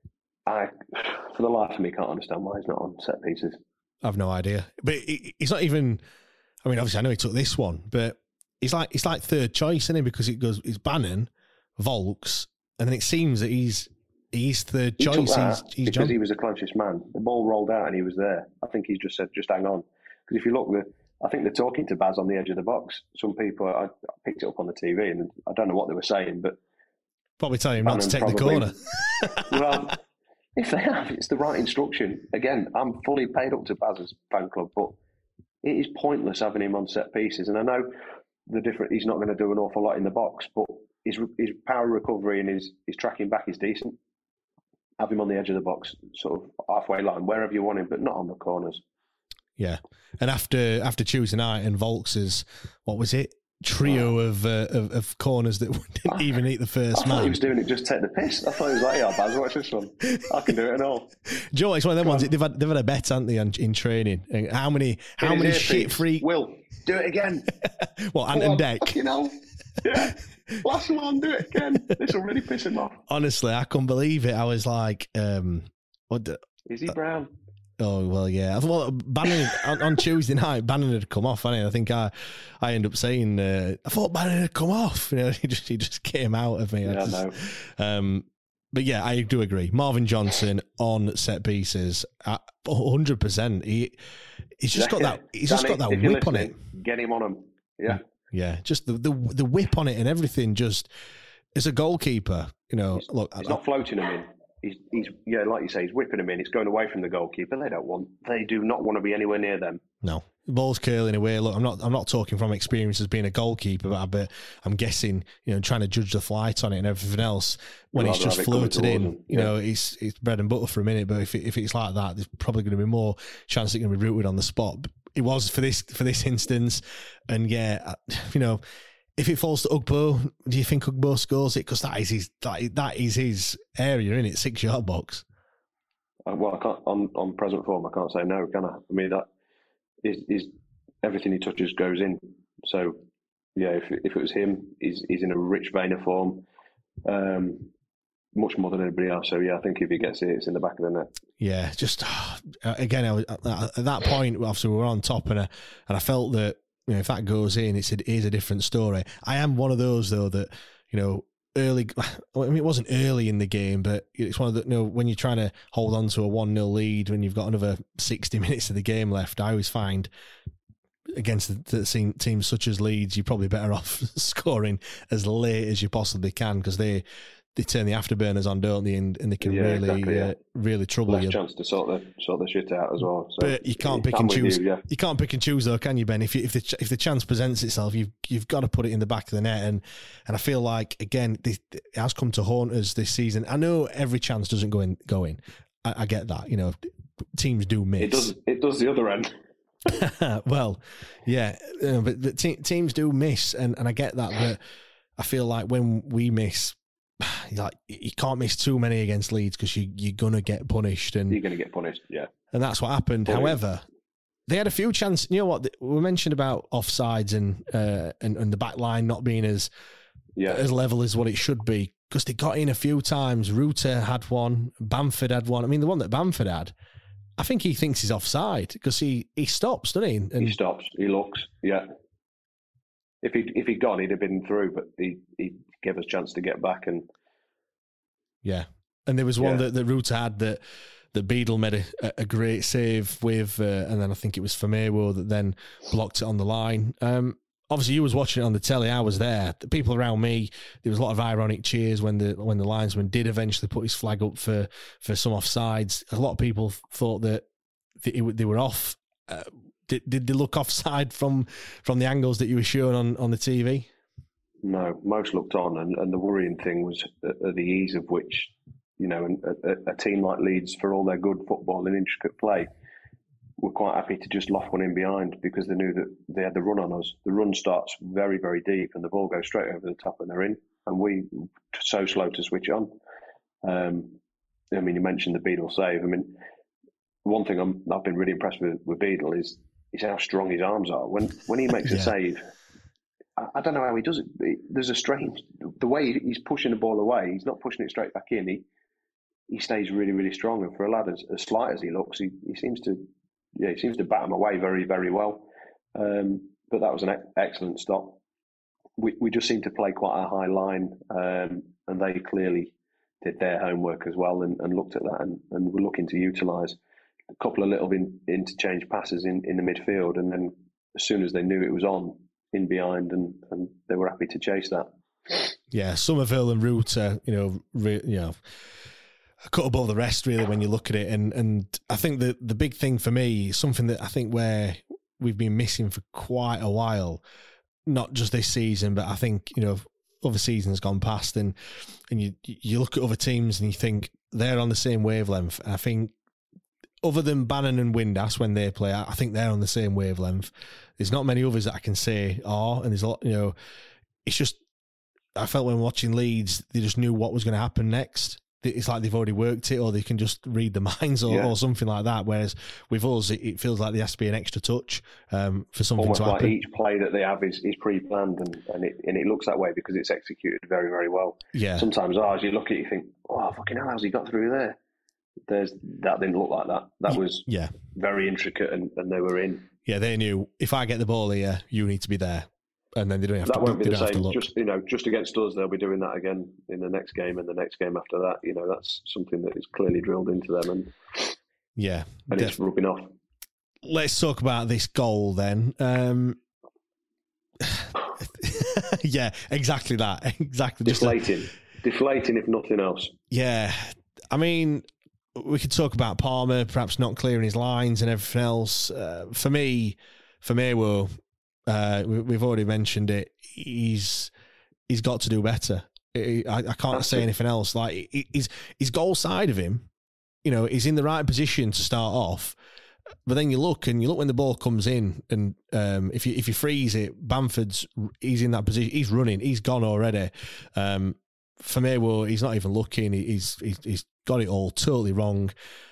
For the life of me, can't understand why he's not on set pieces. I've no idea, but he's not even. Obviously, I know he took this one, but he's like third choice, isn't he? Because it's Bannon, Volks, and then it seems that he's third choice. He's because he was the closest man. The ball rolled out and he was there. I think he's just said, just hang on. Because if you look, I think they're talking to Baz on the edge of the box. Some people, I picked it up on the TV and I don't know what they were saying, but probably telling him not to take the corner. Well, if they have, it's the right instruction. Again, I'm fully paid up to Baz's fan club, but it is pointless having him on set pieces. And I know he's not going to do an awful lot in the box, but his power recovery and his tracking back is decent. Have him on the edge of the box, sort of halfway line, wherever you want him, but not on the corners. Yeah, and after Tuesday night and Volks's, what was it? Trio of corners that didn't even eat the first man. I thought he was doing it just to take the piss. I thought he was like, yeah, Baz, watch this one. I can do it and all. Joe, it's one of them ones. They've had a bet, haven't they, in training? And how many shit freak? Will, do it again. What, Ant and Deck? You know, yeah. Last one, do it again. This will really piss him off. Honestly, I couldn't believe it. I was like, Is he Brown? Oh, well, yeah. Well, Bannon, on Tuesday night, Bannon had come off, hadn't he? I think I ended up saying, I thought Bannon had come off. You know, he just came out of me. Yeah, I know. But yeah, I do agree. Marvin Johnson on set pieces, 100%. He's just got that. He's just got that whip on it. Get him on him. Yeah. Yeah, just the whip on it and everything. Just as a goalkeeper, you know, he's not floating him in. He's yeah, like you say, he's whipping them in. It's going away from the goalkeeper. They do not want to be anywhere near them. No, the ball's curling away. Look, I'm not talking from experience as being a goalkeeper, but I'm guessing, you know, trying to judge the flight on it and everything else when it's just floated in. You know, it's bread and butter for a minute. But if it's like that, there's probably going to be more chance it's going to be rooted on the spot. It was for this instance, and yeah, you know. If it falls to Ugbo, do you think Ugbo scores it? Because that is his area, isn't it? 6 yard box. Well, I can't on present form. I can't say no, can I? I mean, that is everything he touches goes in. So yeah, if it was him, he's in a rich vein of form, much more than anybody else. So yeah, I think if he gets it, it's in the back of the net. Yeah, just again, I was, at that point, obviously we were on top, and I felt that. You know, if that goes in, it is a different story. I am one of those, though, that, you know, early, I mean, it wasn't early in the game, but it's one of the, you know, when you're trying to hold on to a 1-0 lead, when you've got another 60 minutes of the game left, I always find against the teams such as Leeds, you're probably better off scoring as late as you possibly can, because they turn the afterburners on, don't they? And they can really trouble Less you. Chance to sort the shit out as well. So but you can't pick and choose. You can't pick and choose, though, can you, Ben? If the chance presents itself, you've got to put it in the back of the net. And I feel like, again, it has come to haunt us this season. I know every chance doesn't go in. I get that. You know, teams do miss. It does the other end. Well, yeah, but teams do miss, and I get that. But I feel like when we miss. Like, you can't miss too many against Leeds because you're gonna get punished, and you're gonna get punished, yeah. And that's what happened. However, they had a few chances. You know what we mentioned about offsides and the back line not being as level as what it should be, because they got in a few times. Ruta had one, Bamford had one. I mean, the one that Bamford had, I think he thinks he's offside because he stops, doesn't he? And he stops. He looks, yeah. If he'd gone, he'd have been through, but he gave us a chance to get back. And yeah, and there was one that Ruta had that Beadle made a great save with, and then I think it was Firmino that then blocked it on the line. Obviously, you was watching it on the telly. I was there. The people around me, there was a lot of ironic cheers when the linesman did eventually put his flag up for some offsides. A lot of people thought that they were off. Did they look offside from the angles that you were showing on the TV? No, most looked on, and the worrying thing was the ease of which, you know, a team like Leeds, for all their good football and intricate play, were quite happy to just loft one in behind because they knew that they had the run on us. The run starts very, very deep, and the ball goes straight over the top, and they're in. And we so slow to switch on. I mean, you mentioned the Beadle save. I mean, one thing I've been really impressed with Beadle is how strong his arms are. When he makes a save, I don't know how he does it. There's a strange, the way he's pushing the ball away, he's not pushing it straight back in. He stays really, really strong. And for a lad as slight as he looks, he seems to bat him away very, very well. But that was an excellent stop. We just seemed to play quite a high line, and they clearly did their homework as well and looked at that and were looking to utilise a couple of little interchange passes in the midfield, and then as soon as they knew it was on, in behind, and they were happy to chase that. Yeah, Somerville and Ruta, a cut above the rest really when you look at it, and I think that the big thing for me, something that I think where we've been missing for quite a while, not just this season, but I think, you know, other seasons gone past, and you look at other teams and you think they're on the same wavelength. I think other than Bannon and Windass when they play, I think they're on the same wavelength. There's not many others that I can say are, and there's a lot, it's just, I felt when watching Leeds, they just knew what was going to happen next. It's like they've already worked it, or they can just read the minds or something like that. Whereas with us, it feels like there has to be an extra touch for something almost to happen. Almost like each play that they have is pre-planned, and it looks that way because it's executed very, very well. Yeah. Sometimes ours, you look at it, you think, oh, fucking hell, how's he got through there? That didn't look like that. That was very intricate, and they were in. Yeah, they knew, if I get the ball here, you need to be there. And then they don't have that to. Won't be the same. Just against us, they'll be doing that again in the next game and the next game after that. That's something that is clearly drilled into them, and it's rubbing off. Let's talk about this goal then. Yeah, exactly that. Exactly. Deflating, if nothing else. Yeah, I mean, we could talk about Palmer perhaps not clearing his lines and everything else. For me, well. We've already mentioned it. He's got to do better. I can't say anything else. Like his goal side of him, he's in the right position to start off. But then you look when the ball comes in, and if you freeze it, he's in that position. He's running. He's gone already. For me, well, he's not even looking. He's got it all totally wrong.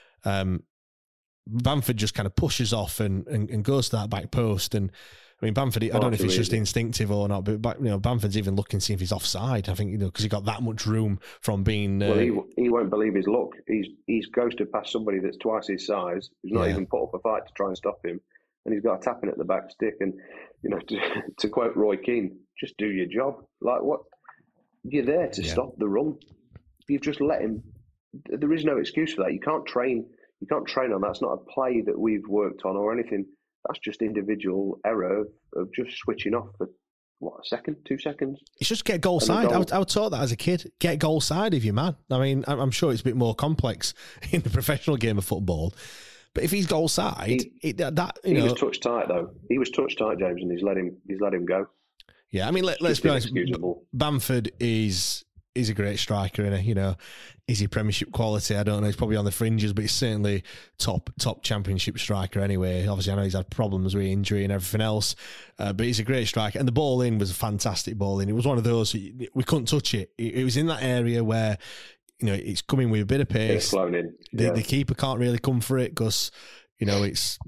Bamford just kind of pushes off and goes to that back post. And I mean, Bamford, I don't know if it's just instinctive or not, but Bamford's even looking to see if he's offside. I think, because he got that much room from being... Well, he won't believe his luck. He's ghosted past somebody that's twice his size, who's not even put up a fight to try and stop him, and he's got a tapping at the back stick. And, to quote Roy Keane, just do your job. Like, what? You're there to stop the run. You've just let him... There is no excuse for that. You can't train on that. It's not a play that we've worked on or anything. That's just individual error of just switching off for, a second, 2 seconds. It's just get goal side. I was taught that as a kid. Get goal side if you're man. I mean, I'm sure it's a bit more complex in the professional game of football. But if he's goal side, he was touch tight though. He was touch tight, James, and he's let him go. Yeah, I mean, let's be honest. Bamford is a great striker, and is he Premiership quality? I don't know. He's probably on the fringes, but he's certainly top Championship striker anyway. Obviously, I know he's had problems with injury and everything else, but he's a great striker. And the ball in was a fantastic ball in. It was one of those we couldn't touch it. It was in that area where it's coming with a bit of pace. It's flown in. The keeper can't really come for it because it's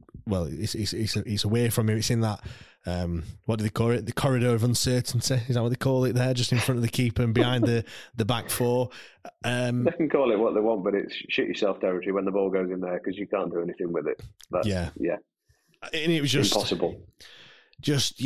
away from him. It's in that. What do they call it? The corridor of uncertainty. Is that what they call it there? Just in front of the keeper and behind the back four. They can call it what they want, but it's shit yourself territory when the ball goes in there because you can't do anything with it. Yeah. And it was just impossible. Just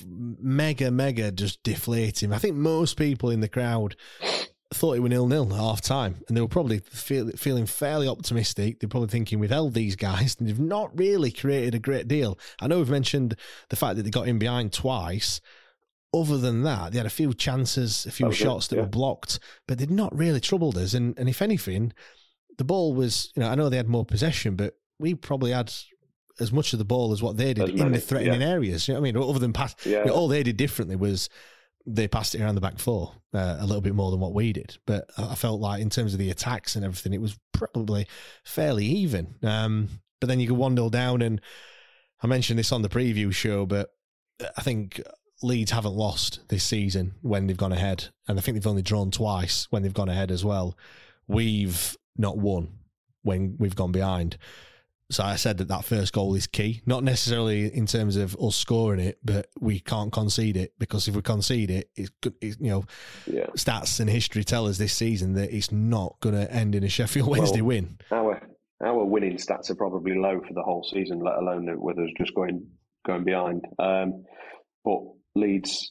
mega just deflating. I think most people in the crowd thought it was 0-0 at half time, and they were probably feeling fairly optimistic. They're probably thinking, we've held these guys and they've not really created a great deal. I know we've mentioned the fact that they got in behind twice. Other than that, they had a few chances, a few shots that were blocked, but they'd not really troubled us. And if anything, the ball was, I know they had more possession, but we probably had as much of the ball as what they did in the threatening areas. You know what I mean? Other than pass, all they did differently was they passed it around the back four a little bit more than what we did. But I felt like in terms of the attacks and everything, it was probably fairly even. But then you go 1-0 down, and I mentioned this on the preview show, but I think Leeds haven't lost this season when they've gone ahead. And I think they've only drawn twice when they've gone ahead as well. We've not won when we've gone behind. So I said that first goal is key, not necessarily in terms of us scoring it, but we can't concede it, because if we concede it, stats and history tell us this season that it's not going to end in a Sheffield Wednesday win. Our winning stats are probably low for the whole season, let alone with us just going behind. But Leeds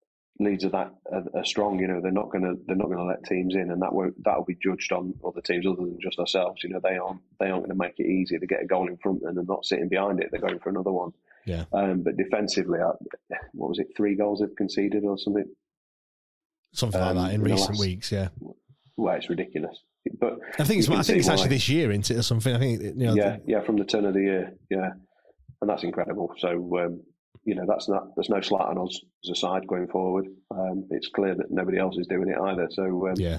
are strong. They're not going to let teams in, and that'll be judged on other teams other than just ourselves. They aren't going to make it easy to get a goal in front and they're not sitting behind it. They're going for another one. Yeah. But defensively, what was it? 3 goals they've conceded or something. Something like that in recent weeks. Yeah. Well, it's ridiculous. But I think it's actually this year, isn't it, or something? I think from the turn of the year. Yeah, and that's incredible. So. there's no slight on us as a side going forward. It's clear that nobody else is doing it either. So yeah.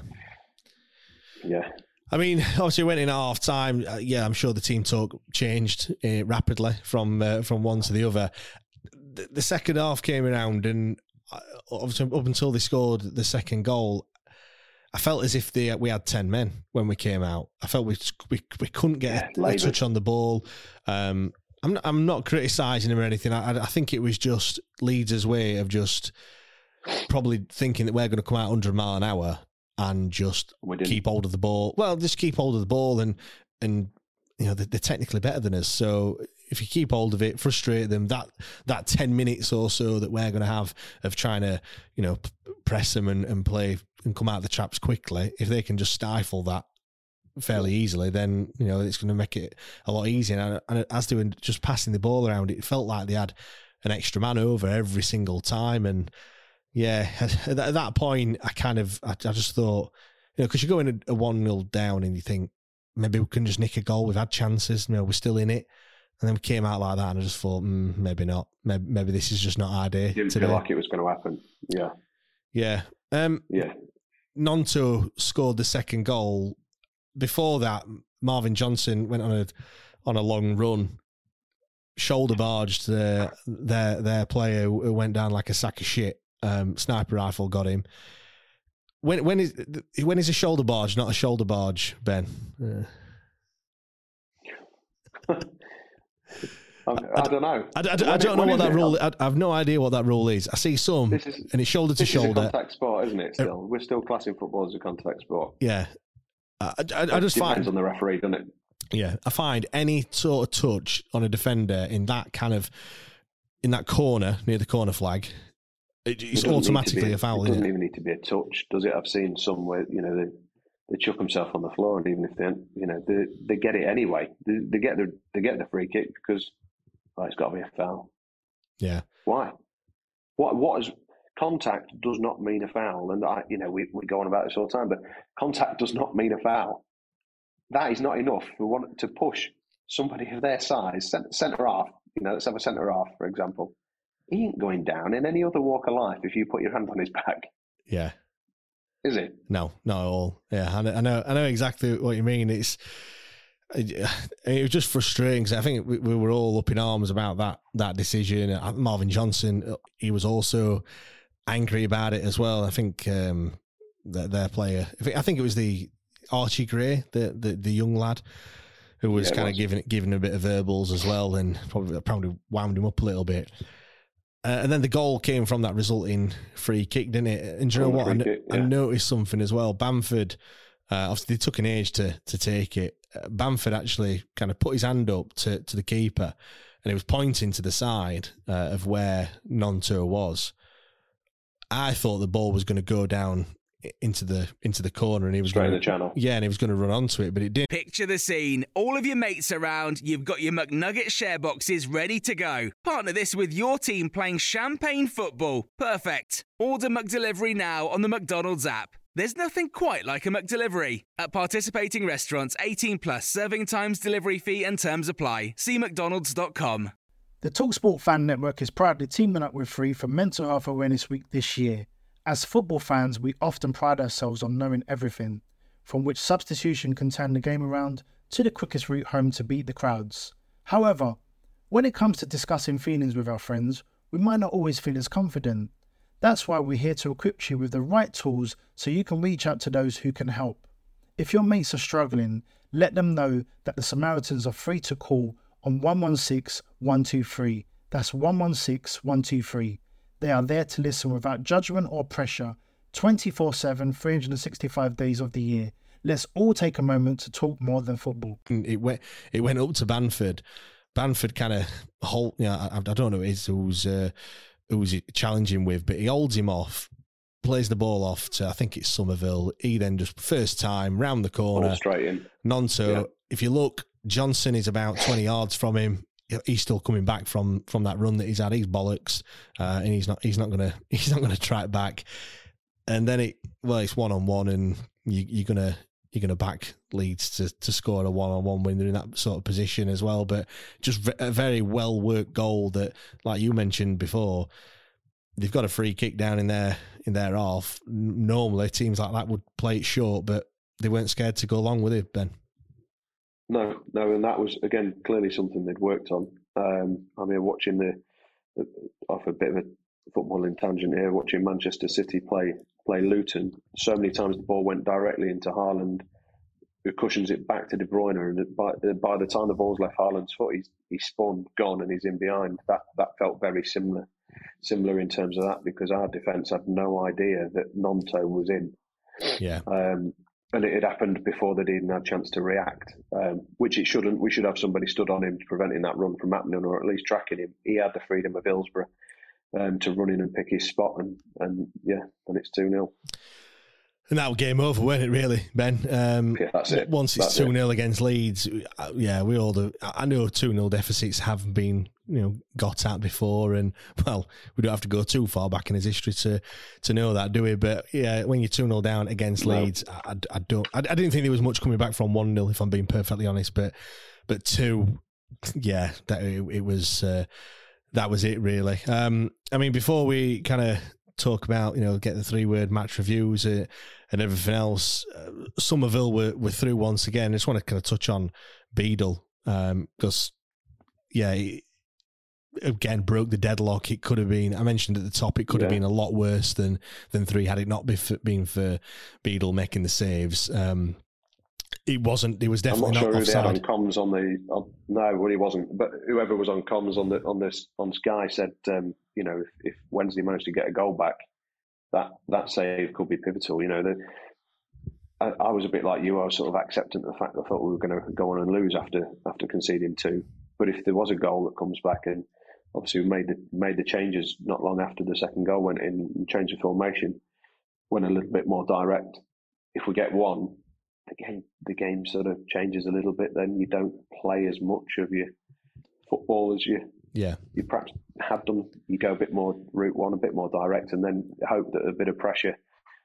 I mean, obviously, we went in at half time. I'm sure the team talk changed rapidly from one to the other. The second half came around, and obviously, up until they scored the second goal, I felt as if we had 10 men when we came out. I felt we couldn't get a touch on the ball. I'm not criticising him or anything. I think it was just Leeds' way of just probably thinking that we're going to come out 100 mile an hour and just keep hold of the ball. Well, just keep hold of the ball, and they're technically better than us. So if you keep hold of it, frustrate them, that 10 minutes or so that we're going to have of trying to press them and play and come out of the traps quickly, if they can just stifle that fairly easily, then it's going to make it a lot easier. And as they were just passing the ball around, it felt like they had an extra man over every single time. And at that point, I just thought, because you go in a 1-0 down and you think maybe we can just nick a goal. We've had chances, we're still in it. And then we came out like that, and I just thought, maybe not. Maybe this is just not our day. Didn't feel like it was going to happen. Yeah. Gnonto scored the second goal. Before that, Marvin Johnson went on a long run, shoulder barged their player who went down like a sack of shit. Sniper rifle got him. When is a shoulder barge not a shoulder barge, Ben? I don't know. I don't know what that rule. I have no idea what that rule is. I see some, and it's shoulder to shoulder. This is a contact sport, isn't it? Still, we're still classing football as a contact sport. Yeah, I just depends on the referee, doesn't it? Yeah, I find any sort of touch on a defender in that corner near the corner flag, it's automatically a foul. It doesn't even need to be a touch, does it? I've seen some where they chuck themselves on the floor, and even if they get it anyway, they get the free kick because it's got to be a foul. Yeah. Why? What is contact does not mean a foul, and we go on about this all the time, but contact does not mean a foul. That is not enough. We want to push somebody of their size, centre half. Let's have a centre half, for example. He ain't going down in any other walk of life if you put your hand on his back. Yeah. Is it? No, not at all. Yeah, I know exactly what you mean. It was just frustrating because I think we were all up in arms about that decision. Marvin Johnson, he was also angry about it as well. I think their player, I think it was the Archie Gray, the young lad, who was kind of giving a bit of verbals as well, and probably wound him up a little bit. And then the goal came from that resulting free kick, didn't it? And do you know what? I noticed something as well. Bamford, obviously they took an age to take it. Bamford actually kind of put his hand up to the keeper, and he was pointing to the side of where Gnonto was. I thought the ball was going to go down into the corner, and he was straight in the channel. Yeah, and he was going to run onto it, but it didn't. Picture the scene. All of your mates around, you've got your McNugget share boxes ready to go. Partner this with your team playing champagne football. Perfect. Order McDelivery now on the McDonald's app. There's nothing quite like a McDelivery. At participating restaurants, 18 plus, serving times, delivery fee and terms apply. See mcdonalds.com. The TalkSport Fan Network is proudly teaming up with Free for Mental Health Awareness Week this year. As football fans, we often pride ourselves on knowing everything, from which substitution can turn the game around to the quickest route home to beat the crowds. However, when it comes to discussing feelings with our friends, we might not always feel as confident. That's why we're here to equip you with the right tools so you can reach out to those who can help. If your mates are struggling, let them know that the Samaritans are free to call on 116 123. That's 116 123. They are there to listen without judgment or pressure, 24/7, 365 days of the year. Let's all take a moment to talk more than football. It went up to Bamford. Bamford kind of I don't know who's he challenging with, but he holds him off, plays the ball off to, I think it's Somerville. He then just first time round the corner, straight in. Gnonto. Yeah. If you look, Johnson is about 20 yards from him. He's still coming back from that run that he's had. He's bollocks, and he's not gonna try it back. And then it's 1-on-1, and you're gonna you're going to back Leeds to score a 1-on-1 when they're in that sort of position as well. But just a very well worked goal that, like you mentioned before, they've got a free kick down in their half. Normally teams like that would play it short, but they weren't scared to go along with it, Ben. No, and that was, again, clearly something they'd worked on. I mean, watching off a bit of a footballing tangent here, watching Manchester City play Luton, so many times the ball went directly into Haaland, who cushions it back to De Bruyne, and by the time the ball's left Haaland's foot, he's spun, gone, and he's in behind. That felt very similar in terms of that, because our defence had no idea that Gnonto was in. Yeah. And it had happened before they'd even had a chance to react, which it shouldn't. We should have somebody stood on him preventing that run from happening, or at least tracking him. He had the freedom of Hillsborough to run in and pick his spot, and it's 2-0. And that was game over, wasn't it, really, Ben? Yeah, that's it. Once it's 2-0 against Leeds, yeah, I know 2-0 deficits have been, got at before, and, well, we don't have to go too far back in his history to know that, do we? But, yeah, when you're 2-0 down against Leeds, I didn't think there was much coming back from 1-0, if I'm being perfectly honest, but 2, yeah, that was it, really. I mean, before we kind of talk about, get the 3-word match reviews and everything else, Somerville were through once again. I just want to kind of touch on Beadle, because, he, again, broke the deadlock. It could have been, I mentioned at the top, it could have been a lot worse than 3 had it not been for Beadle making the saves. It wasn't. It was definitely not offside. I'm not sure who they had on comms no, well, he wasn't. But whoever was on comms on Sky said, if Wednesday managed to get a goal back, that save could be pivotal. I was a bit like you. I was sort of acceptant of the fact that I thought we were going to go on and lose after conceding 2. But if there was a goal that comes back, and obviously we made the changes not long after the second goal went in, and changed the formation, went a little bit more direct. If we get one, the game sort of changes a little bit. Then you don't play as much of your football as you perhaps have done. You go a bit more route one, a bit more direct, and then hope that a bit of pressure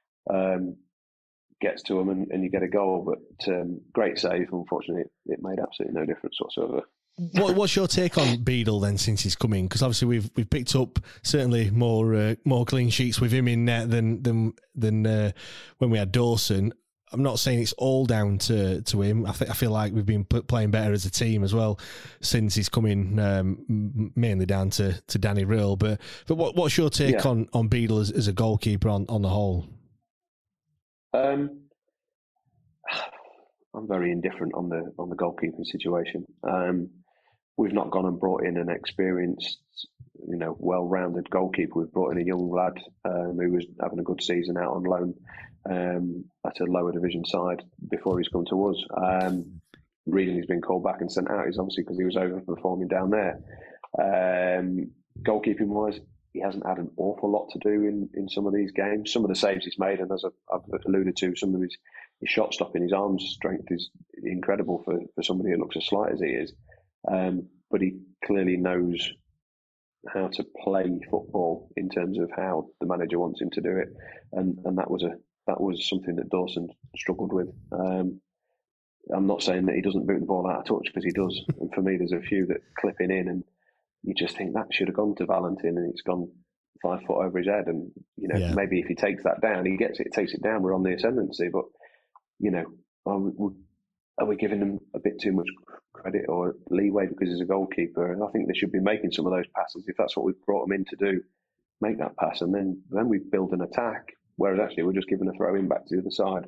gets to them and you get a goal. But great save. Unfortunately, it made absolutely no difference whatsoever. What's your take on Beadle then since he's come in? Because obviously we've picked up certainly more clean sheets with him in net than when we had Dawson. I'm not saying it's all down to him. I feel like we've been playing better as a team as well since he's come in, mainly down to Danny Rill. But what's your take on Beadle as a goalkeeper on the whole? I'm very indifferent on the goalkeeping situation. We've not gone and brought in an experienced, well-rounded goalkeeper. We've brought in a young lad who was having a good season out on loan at a lower division side before he's come to us. Reason he's been called back and sent out is obviously because he was overperforming down there. Goalkeeping-wise, he hasn't had an awful lot to do in some of these games. Some of the saves he's made, and as I've alluded to, some of his shot stopping, his arm strength is incredible for somebody who looks as slight as he is. But he clearly knows how to play football in terms of how the manager wants him to do it, and that was something that Dawson struggled with. I'm not saying that he doesn't boot the ball out of touch, because he does. And for me, there's a few that clipping in, and you just think that should have gone to Valentin, and it's gone 5 foot over his head. And maybe if he takes that down, he gets it, takes it down. We're on the ascendancy, but are we giving him a bit too much credit or leeway because he's a goalkeeper? And I think they should be making some of those passes if that's what we've brought him in to do. Make that pass, and then we build an attack. Whereas actually we're just giving a throw in back to the other side.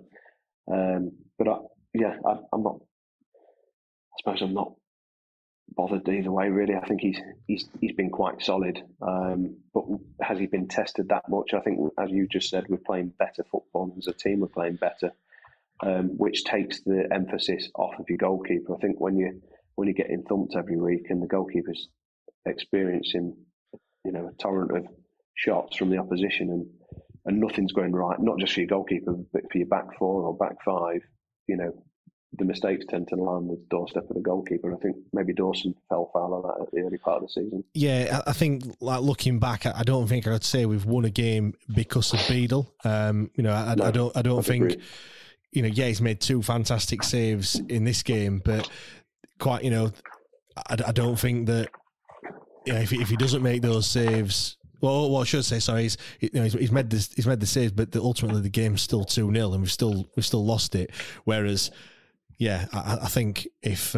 I'm not. I suppose I'm not bothered either way. Really, I think he's been quite solid. But has he been tested that much? I think, as you just said, we're playing better football as a team. We're playing better, which takes the emphasis off of your goalkeeper. I think when you're getting thumped every week and the goalkeeper's experiencing, a torrent of shots from the opposition and nothing's going right, not just for your goalkeeper, but for your back 4 or back 5, the mistakes tend to land the doorstep of the goalkeeper. I think maybe Dawson fell foul of that at the early part of the season. Yeah, I think, like, looking back, I don't think I'd say we've won a game because of Beadle. I don't think he's made 2 fantastic saves in this game, but quite, I don't think that, if he doesn't make those saves, well, what I should say, sorry, he's made the saves, but ultimately the game's still 2-0 and we've still lost it. Whereas, I think if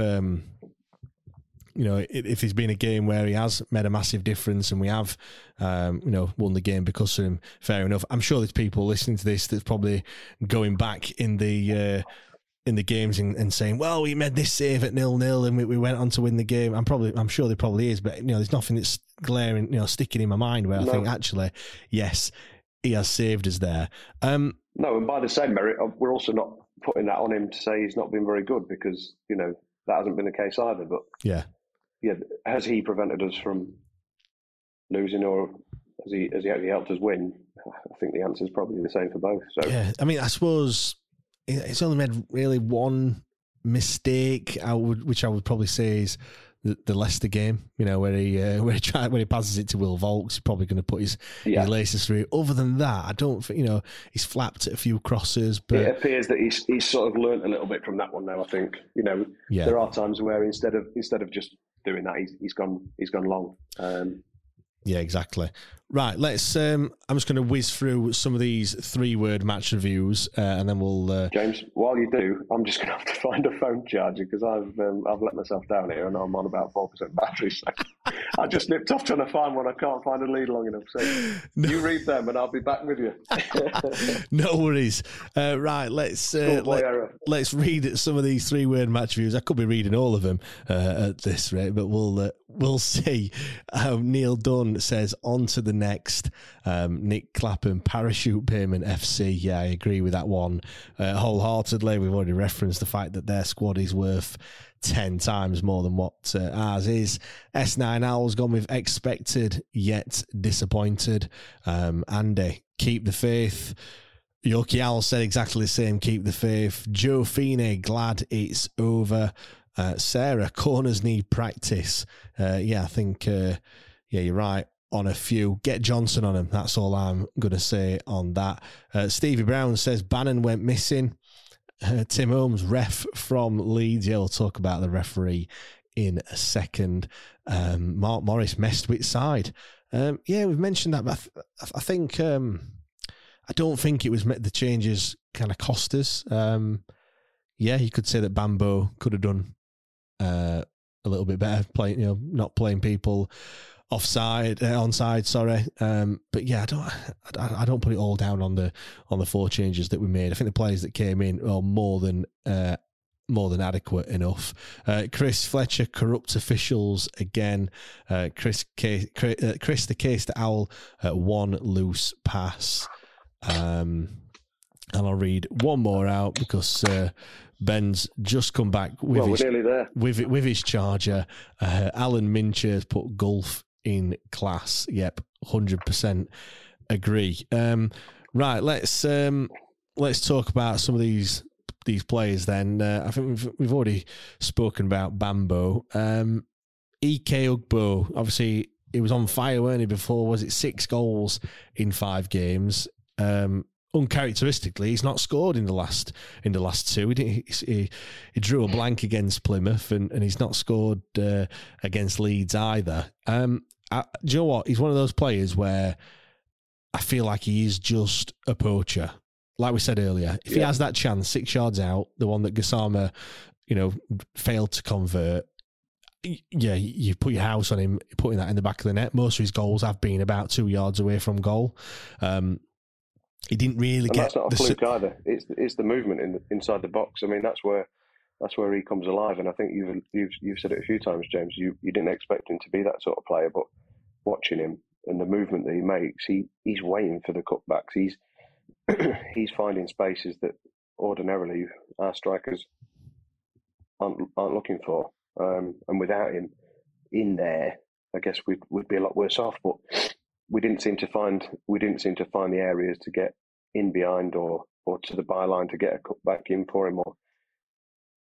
it's been a game where he has made a massive difference and we have, won the game because of him, fair enough. I'm sure there's people listening to this that's probably going back in the games and saying, well, we made this save at 0-0 and we went on to win the game. I'm sure there probably is, but there's nothing that's glaring, sticking in my mind where I think actually, yes, he has saved us there. No, and by the same merit, we're also not putting that on him to say he's not been very good, because that hasn't been the case either. But yeah, has he prevented us from losing, or has he actually helped us win? I think the answer is probably the same for both. So yeah, I mean, I suppose it's only made really one mistake, which I would probably say is the Leicester game, where he passes it to Will Vaulks. He's probably going to put his laces through. Other than that, I don't think, he's flapped at a few crosses. But it appears that he's sort of learnt a little bit from that one now. I think there are times where instead of just doing that, he's gone long. Yeah, exactly. Right, let's. I'm just going to whiz through some of these 3-word match reviews, and then we'll. James, while you do, I'm just going to have to find a phone charger because I've let myself down here and I'm on about 4% battery. So I just nipped off trying to find one. I can't find a lead long enough. So you read them and I'll be back with you. No worries. Right, let's read some of these 3-word match reviews. I could be reading all of them at this rate, but we'll see. Neil Dunn says, on to the next. Nick Clapham, Parachute Payment FC. Yeah, I agree with that one wholeheartedly. We've already referenced the fact that their squad is worth 10 times more than what ours is. S9 Owl's gone with expected yet disappointed. Andy, keep the faith. Yoki Owl said exactly the same, keep the faith. Joe Feeney, glad it's over. Sarah, corners need practice. I think you're right on a few. Get Johnson on him. That's all I'm going to say on that. Stevie Brown says Bannon went missing. Tim Holmes, ref from Leeds. Yeah, we'll talk about the referee in a second. Mark Morris messed with side. We've mentioned that, but I think I don't think it was the changes kind of cost us. You could say that Bambo could have done a little bit better, playing, not playing people onside. Sorry, but yeah, I don't put it all down on the 4 changes that we made. I think the players that came in are more than adequate enough. Chris Fletcher, corrupt officials again. Chris, the case to Owl, 1 loose pass. And I'll read one more out because Ben's just come back with we're nearly there. with his charger. Alan Mincher has put golf in class. Yep, 100% agree. Right, let's talk about some of these players then. I think we've already spoken about Bambo. Ike Ugbo, obviously he was on fire, weren't he, before? Was it 6 goals in 5 games? Uncharacteristically, he's not scored in the last 2. He drew a blank against Plymouth, and he's not scored against Leeds either. Do you know what? He's one of those players where I feel like he is just a poacher. Like we said earlier, if he has that chance 6 yards out, the one that Gassama, failed to convert, you put your house on him, putting that in the back of the net. Most of his goals have been about 2 yards away from goal. He didn't really get. That's not a fluke either. It's the movement inside the box. I mean, that's where he comes alive. And I think you've said it a few times, James. You didn't expect him to be that sort of player, but watching him and the movement that he makes, he's waiting for the cutbacks. He's finding spaces that ordinarily our strikers aren't looking for. And without him in there, I guess we'd be a lot worse off. But we didn't seem to find the areas to get in behind or to the byline to get a cutback in for him.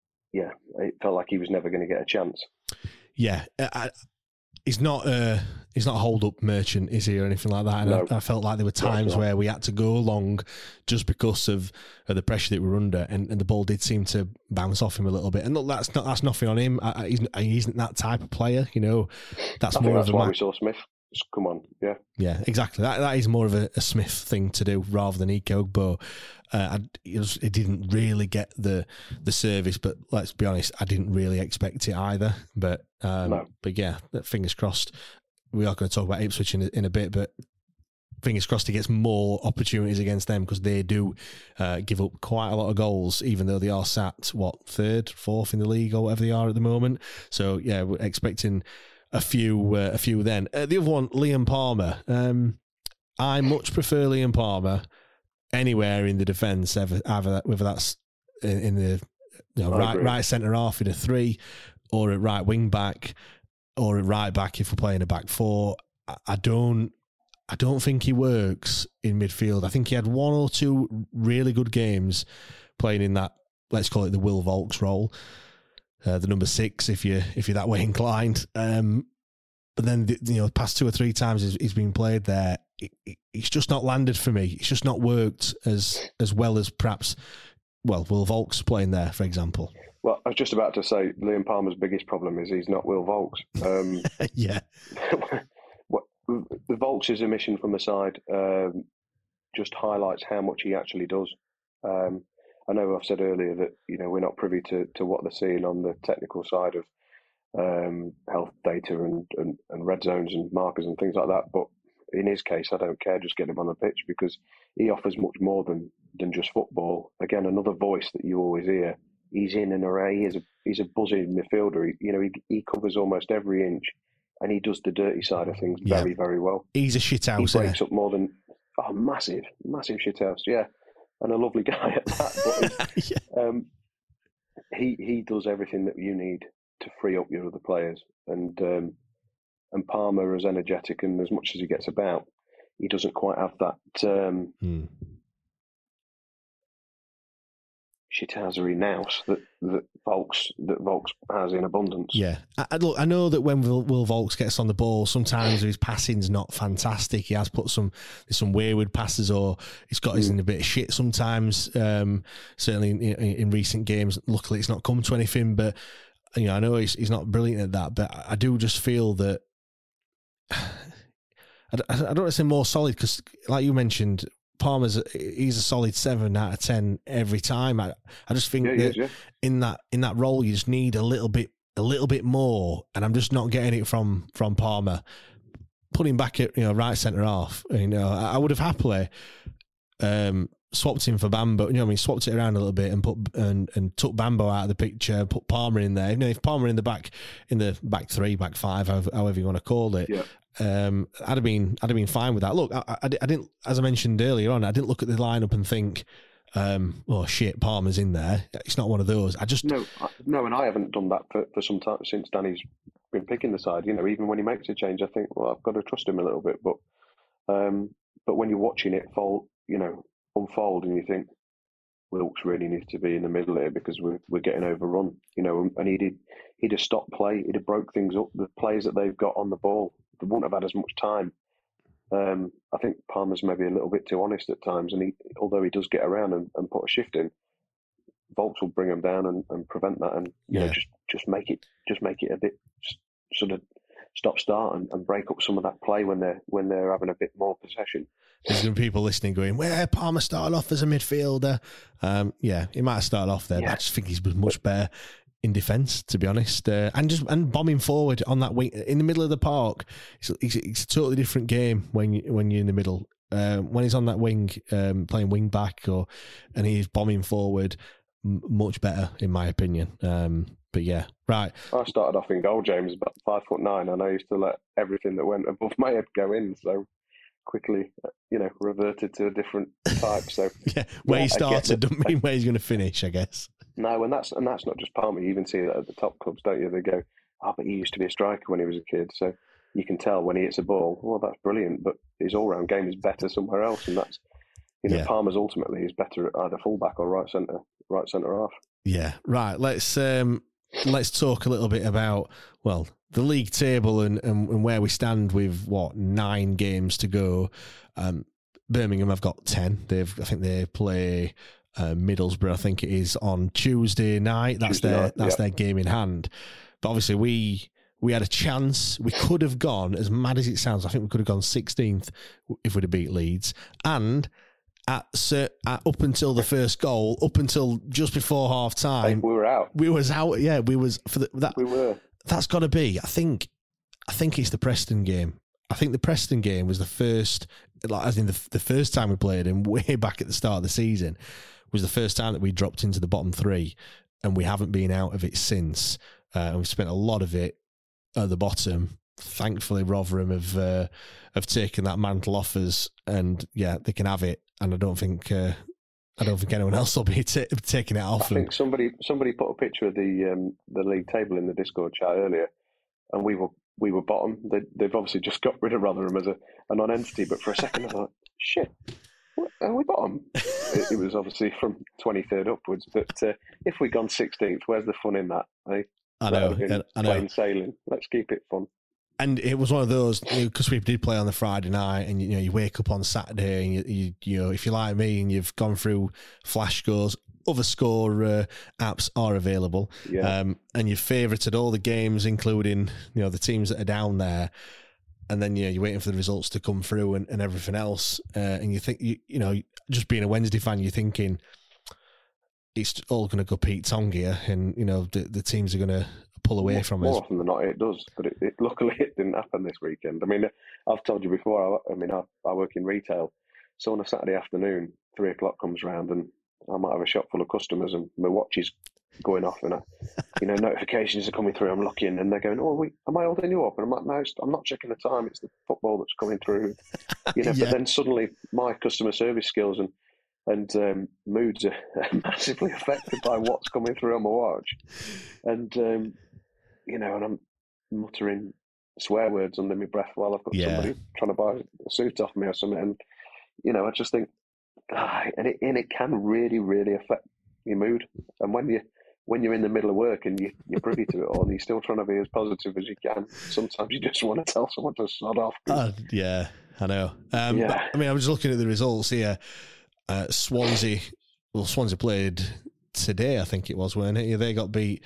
It felt like he was never going to get a chance. Yeah, he's not He's not a hold-up merchant, is he, or anything like that? And No. I felt like there were times where we had to go long just because of the pressure that we were under, and the ball did seem to bounce off him a little bit. And look, that's nothing on him. He isn't that type of player, you know. That's more of a why we saw Smith. Come on, yeah, exactly. That is more of a Smith thing to do rather than Ike Ogbo. It didn't really get the service, but let's be honest, I didn't really expect it either. But No. But yeah, fingers crossed. We are going to talk about Ipswich in a bit, but fingers crossed he gets more opportunities against them, because they do give up quite a lot of goals, even though they are sat, third, fourth in the league or whatever they are at the moment. So yeah, we're expecting a few then. The other one, Liam Palmer. I much prefer Liam Palmer anywhere in the defence, either whether that's in the right centre half in a 3, or at right wing back, or at right back if we're playing a back 4. I don't think he works in midfield. I think he had 1 or 2 really good games playing in that, let's call it the Will Vaulks role, the number 6 if you're that way inclined. But then the past 2 or 3 times he's been played there, it's just not landed for me. It's just not worked as well as perhaps, Will Vaulks playing there, for example. Well, I was just about to say Liam Palmer's biggest problem is he's not Will Vaulks. Yeah. The Vaulks' emission from the side just highlights how much he actually does. I know I've said earlier that we're not privy to what they're seeing on the technical side of health data and red zones and markers and things like that. But in his case, I don't care. Just get him on the pitch, because he offers much more than just football. Again, another voice that you always hear. He's in an array. He's a buzzing midfielder. He covers almost every inch, and he does the dirty side of things very, very well. He's a shithouse. He breaks up more than massive shithouse. Yeah, and a lovely guy at that. But he does everything that you need to free up your other players. And Palmer, as energetic and as much as he gets about, he doesn't quite have that shithousery nous that Vaulks has in abundance. Yeah, look, I know that when Will Vaulks gets on the ball, sometimes his passing's not fantastic. He has put some wayward passes, or he's got us in a bit of shit sometimes. Certainly in recent games, luckily it's not come to anything. But I know he's not brilliant at that. But I do just feel that I don't want to say more solid, because, like you mentioned, he's a solid 7 out of 10 every time. I just think in that role you just need a little bit more, and I'm just not getting it from Palmer. Put him back at right centre half. I would have happily swapped him for Bambo. Swapped it around a little bit and put and took Bambo out of the picture. Put Palmer in there. If Palmer in the back 3, back 5, however you want to call it. Yeah. I'd have been fine with that. Look, I didn't, as I mentioned earlier on, I didn't look at the lineup and think, oh shit, Palmer's in there. It's not one of those. No, and I haven't done that for some time since Danny's been picking the side. Even when he makes a change, I think, well, I've got to trust him a little bit. But when you're watching it unfold, and you think, Wilkes really needs to be in the middle here, because we're getting overrun. And he'd have stopped play. He'd have broke things up. The players that they've got on the ball, they wouldn't have had as much time. I think Palmer's maybe a little bit too honest at times, and although he does get around and put a shift in, Vaulks will bring him down and prevent that, and just make it a bit sort of stop-start and break up some of that play when they're having a bit more possession. There's going to be people listening going, well, Palmer started off as a midfielder. He might have started off there, but I just think he's much better in defence, to be honest, and bombing forward on that wing in the middle of the park. It's a totally different game when you're in the middle. When he's on that wing, playing wing back, and he's bombing forward, much better in my opinion. But yeah, right. I started off in goal, James, about 5'9", and I used to let everything that went above my head go in. So quickly, reverted to a different type. So where he started doesn't mean where he's going to finish, I guess. No, and that's not just Palmer. You even see that at the top clubs, don't you? They go, but he used to be a striker when he was a kid. So you can tell when he hits a ball, well, that's brilliant, but his all-round game is better somewhere else, and that's Palmer's ultimately is better at either fullback or right centre half. Yeah, right. Let's let's talk a little bit about, well, the league table and where we stand with, 9 games to go. Birmingham have got 10. I think they play Middlesbrough, I think it is, on Tuesday night. That's their game in hand. But obviously we had a chance. We could have gone, as mad as it sounds, I think we could have gone 16th if we'd have beat Leeds. And up until the first goal, up until just before half time, we were out. We was out. Yeah, we was for that. We were. That's got to be. I think it's the Preston game. I think the Preston game was the first, as in the first time we played him, way back at the start of the season, was the first time that we dropped into the bottom 3, and we haven't been out of it since. And we've spent a lot of it at the bottom. Thankfully, Rotherham have taken that mantle off us, and yeah, they can have it. And I don't think anyone else will be taking it off them. I think somebody put a picture of the league table in the Discord chat earlier, and we were bottom. They've obviously just got rid of Rotherham as a non-entity, but for a second I thought, shit, what, are we bottom? it was obviously from 23rd upwards, but if we'd gone 16th, where's the fun in that? Eh? I know. Plain sailing. Let's keep it fun. And it was one of those, because we did play on the Friday night, and you wake up on Saturday, and you know, if you're like me and you've gone through flash scores, other score apps are available, and you've favourited all the games, including the teams that are down there, and then you're waiting for the results to come through and everything else, and you think just being a Wednesday fan, you're thinking it's all going to go Pete Tong here, and the teams are going to pull away from us. More often than not, it does. But luckily, it didn't happen this weekend. I mean, I've told you before. I work in retail, so on a Saturday afternoon, 3:00 comes round, and I might have a shop full of customers, and my watch is going off, and notifications are coming through. I'm looking, and they're going, "Oh, am I holding you up?" And I'm like, "No, I'm not checking the time. It's the football that's coming through." But then suddenly, my customer service skills and moods are massively affected by what's coming through on my watch, and and I'm muttering swear words under my breath while I've got somebody trying to buy a suit off me or something, and I just think, and it can really, really affect your mood. And when you're in the middle of work and you're privy to it all, and you're still trying to be as positive as you can, sometimes you just want to tell someone to sod off. Yeah, I know. But, I mean, I was looking at the results here. Swansea played today, I think it was, weren't it? They got beat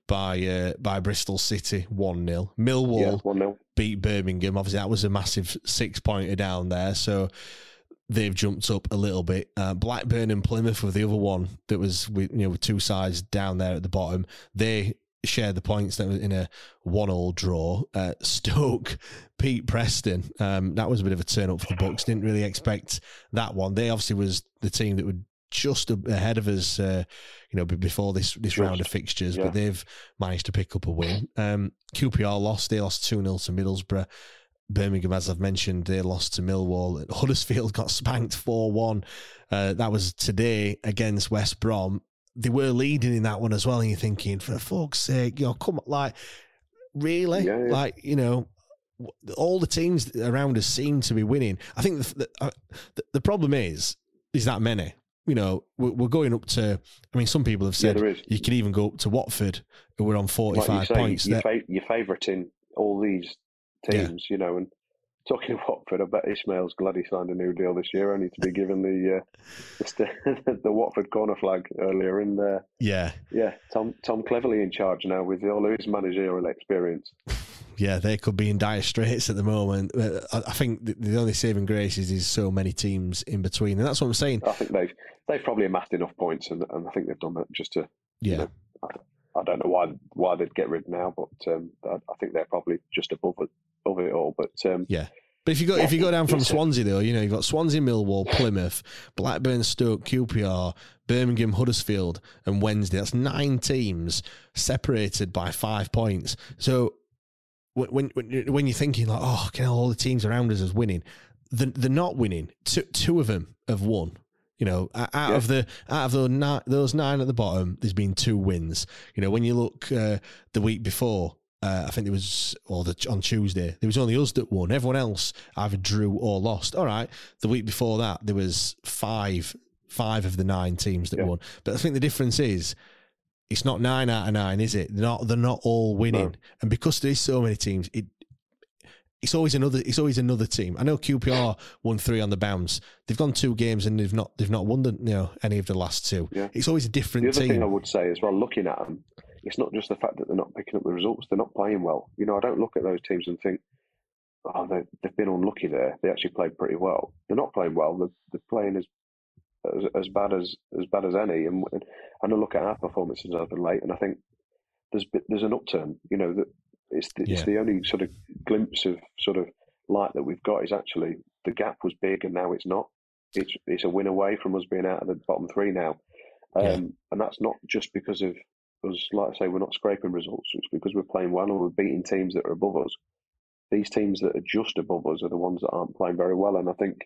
by Bristol City 1-0. Millwall 1-0. beat Birmingham. Obviously, that was a massive 6-pointer down there, so they've jumped up a little bit. Blackburn and Plymouth were the other one that was with two sides down there at the bottom. They shared the points that was in a 1-1 draw. Stoke beat Preston. That was a bit of a turn up for the Bucks. Didn't really expect that one. They obviously was the team that would just ahead of us, before this round of fixtures, but they've managed to pick up a win. QPR lost. They lost 2-0 to Middlesbrough. Birmingham, as I've mentioned, they lost to Millwall. Huddersfield got spanked 4-1. That was today against West Brom. They were leading in that one as well, and you're thinking, for fuck's sake, come on, really? Yeah. All the teams around us seem to be winning. I think the problem is that many. We're going up to, some people have said you could even go up to Watford, who were on 45 points. You're favouriting all these teams, and talking of Watford, I bet Ismail's glad he signed a new deal this year, only to be given the Watford corner flag earlier in there. Tom Cleverley in charge now with all his managerial experience. Yeah, they could be in dire straits at the moment. I think the only saving grace is so many teams in between, and that's what I'm saying. I think they've probably amassed enough points, and I think they've done that just to. I don't know why they'd get rid now, but I think they're probably just above it all. But But if you go down from Swansea though, you've got Swansea, Millwall, Plymouth, Blackburn, Stoke, QPR, Birmingham, Huddersfield, and Wednesday. That's 9 teams separated by 5 points. So when you're thinking all the teams around us is winning, they're not winning. Two of them have won. Out of those 9 at the bottom, there's been 2 wins. When you look the week before, I think on Tuesday, there was only us that won. Everyone else either drew or lost. All right, the week before that, there was five of the 9 teams that won. But I think the difference is it's not 9 out of 9, is it? They're not all winning, no. And because there's so many teams, it's always another team. I know QPR won 3 on the bounce. They've gone 2 games and they've not won any of the last 2. Yeah. It's always a different team. The other thing I would say as well, looking at them, it's not just the fact that they're not picking up the results; they're not playing well. You know, I don't look at those teams and think, "Oh, they've been unlucky there." They actually played pretty well. They're not playing well. They're playing as bad as any. And I look at our performances as of late, and I think there's an upturn. You know, that it's the only sort of glimpse of sort of light that we've got is actually the gap was big and now it's not. It's a win away from us being out of the bottom 3 now, and that's not just because of us. Like I say, we're not scraping results. It's because we're playing well and we're beating teams that are above us. These teams that are just above us are the ones that aren't playing very well, and I think.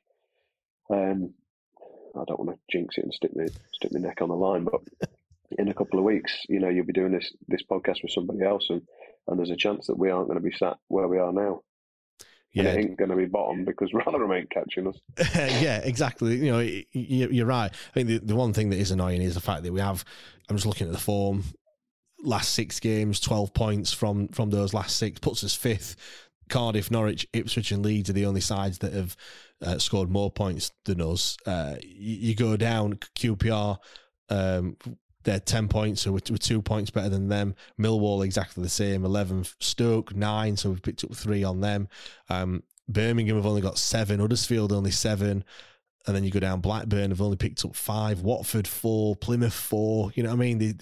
I don't want to jinx it and stick my neck on the line, but in a couple of weeks, you know, you'll be doing this podcast with somebody else, and there's a chance that we aren't going to be sat where we are now. Yeah, and it ain't going to be bottom because Rotherham ain't catching us. Yeah, exactly. You know, you're right. I think the one thing that is annoying is the fact that we have. I'm just looking at the form. Last 6 games, 12 points from those last 6 puts us 5th. Cardiff, Norwich, Ipswich and Leeds are the only sides that have scored more points than us. You go down, QPR, they're 10 points, so we're 2 points better than them. Millwall, exactly the same, 11. Stoke, 9, so we've picked up 3 on them. Birmingham have only got 7. Huddersfield, only 7. And then you go down, Blackburn have only picked up 5. Watford, 4. Plymouth, 4. You know what I mean?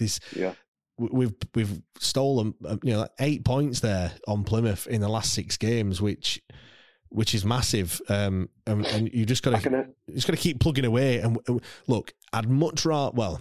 We've stolen 8 points there on Plymouth in the last 6 games, which is massive. And you just got to keep plugging away. And look, I'd much rather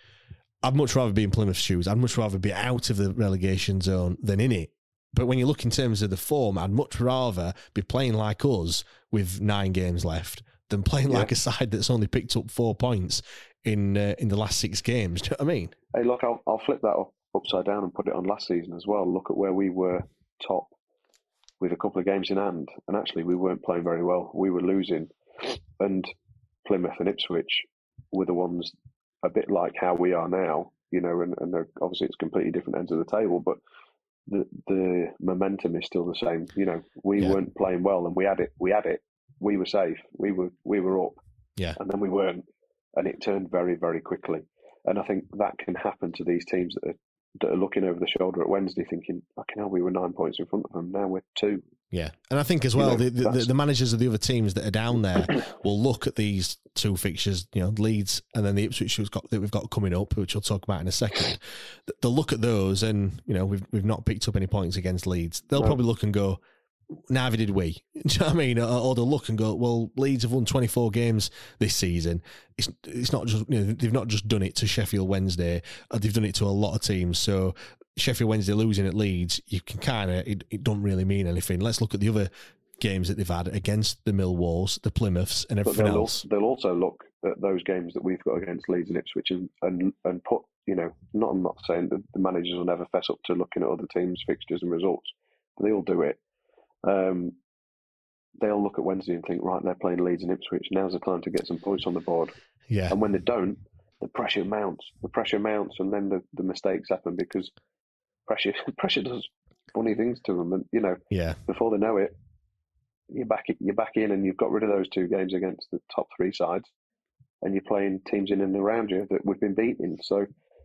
be in Plymouth's shoes. I'd much rather be out of the relegation zone than in it. But when you look in terms of the form, I'd much rather be playing like us with 9 games left than playing like a side that's only picked up 4 points in the last 6 games. Do you know what I mean? Hey, look, I'll flip that upside down and put it on last season as well. Look at where we were top with a couple of games in hand, and actually we weren't playing very well. We were losing, and Plymouth and Ipswich were the ones a bit like how we are now, you know, and obviously it's completely different ends of the table, but the momentum is still the same. You know, we weren't playing well, and we had it. We were safe. We were up, and then we weren't, and it turned very, very quickly. And I think that can happen to these teams that are looking over the shoulder at Wednesday, thinking, "Fucking hell, we were 9 points in front of them. Now we're 2." Yeah, and I think as well, the managers of the other teams that are down there will look at these 2 fixtures, you know, Leeds and then the Ipswich that we've got coming up, which we'll talk about in a second. They'll look at those, and you know, we've not picked up any points against Leeds. They'll probably look and go, neither did we. Do you know what I mean? Or they'll look and go, well, Leeds have won 24 games this season. It's not just, you know, they've not just done it to Sheffield Wednesday. They've done it to a lot of teams. So Sheffield Wednesday losing at Leeds, you can it don't really mean anything. Let's look at the other games that they've had against the Millwalls, the Plymouths, and everything else. They'll also look at those games that we've got against Leeds and Ipswich and put, you know, I'm not saying that the managers will never fess up to looking at other teams' fixtures and results, but they'll do it. They'll look at Wednesday and think, right, they're playing Leeds and Ipswich. Now's the time to get some points on the board. Yeah. And when they don't, the pressure mounts. And then the mistakes happen because pressure does funny things to them. And you know, before they know it, you're back in, and you've got rid of those 2 games against the top 3 sides, and you're playing teams in and around you that we've been beating. So,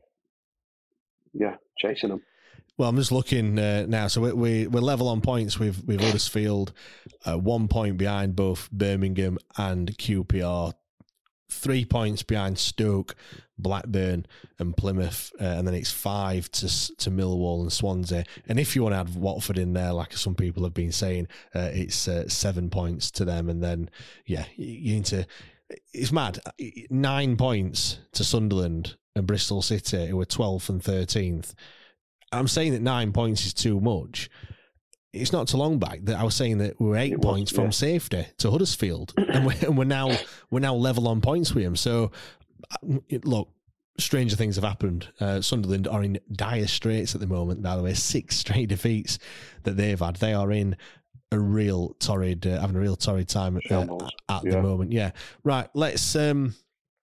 chasing them. Well, I'm just looking now. So we're level on points with Huddersfield, 1 point behind both Birmingham and QPR, 3 points behind Stoke, Blackburn and Plymouth, and then it's 5 to Millwall and Swansea. And if you want to add Watford in there, like some people have been saying, it's 7 points to them. And then, you need to... It's mad. 9 points to Sunderland and Bristol City, who were 12th and 13th. I'm saying that 9 points is too much. It's not too long back that I was saying that we were 8 points from safety to Huddersfield, and we're now level on points with him. So, look, stranger things have happened. Sunderland are in dire straits at the moment. By the way, 6 straight defeats that they've had. They are in a real torrid, having a real torrid time at the moment. Yeah, right. Let's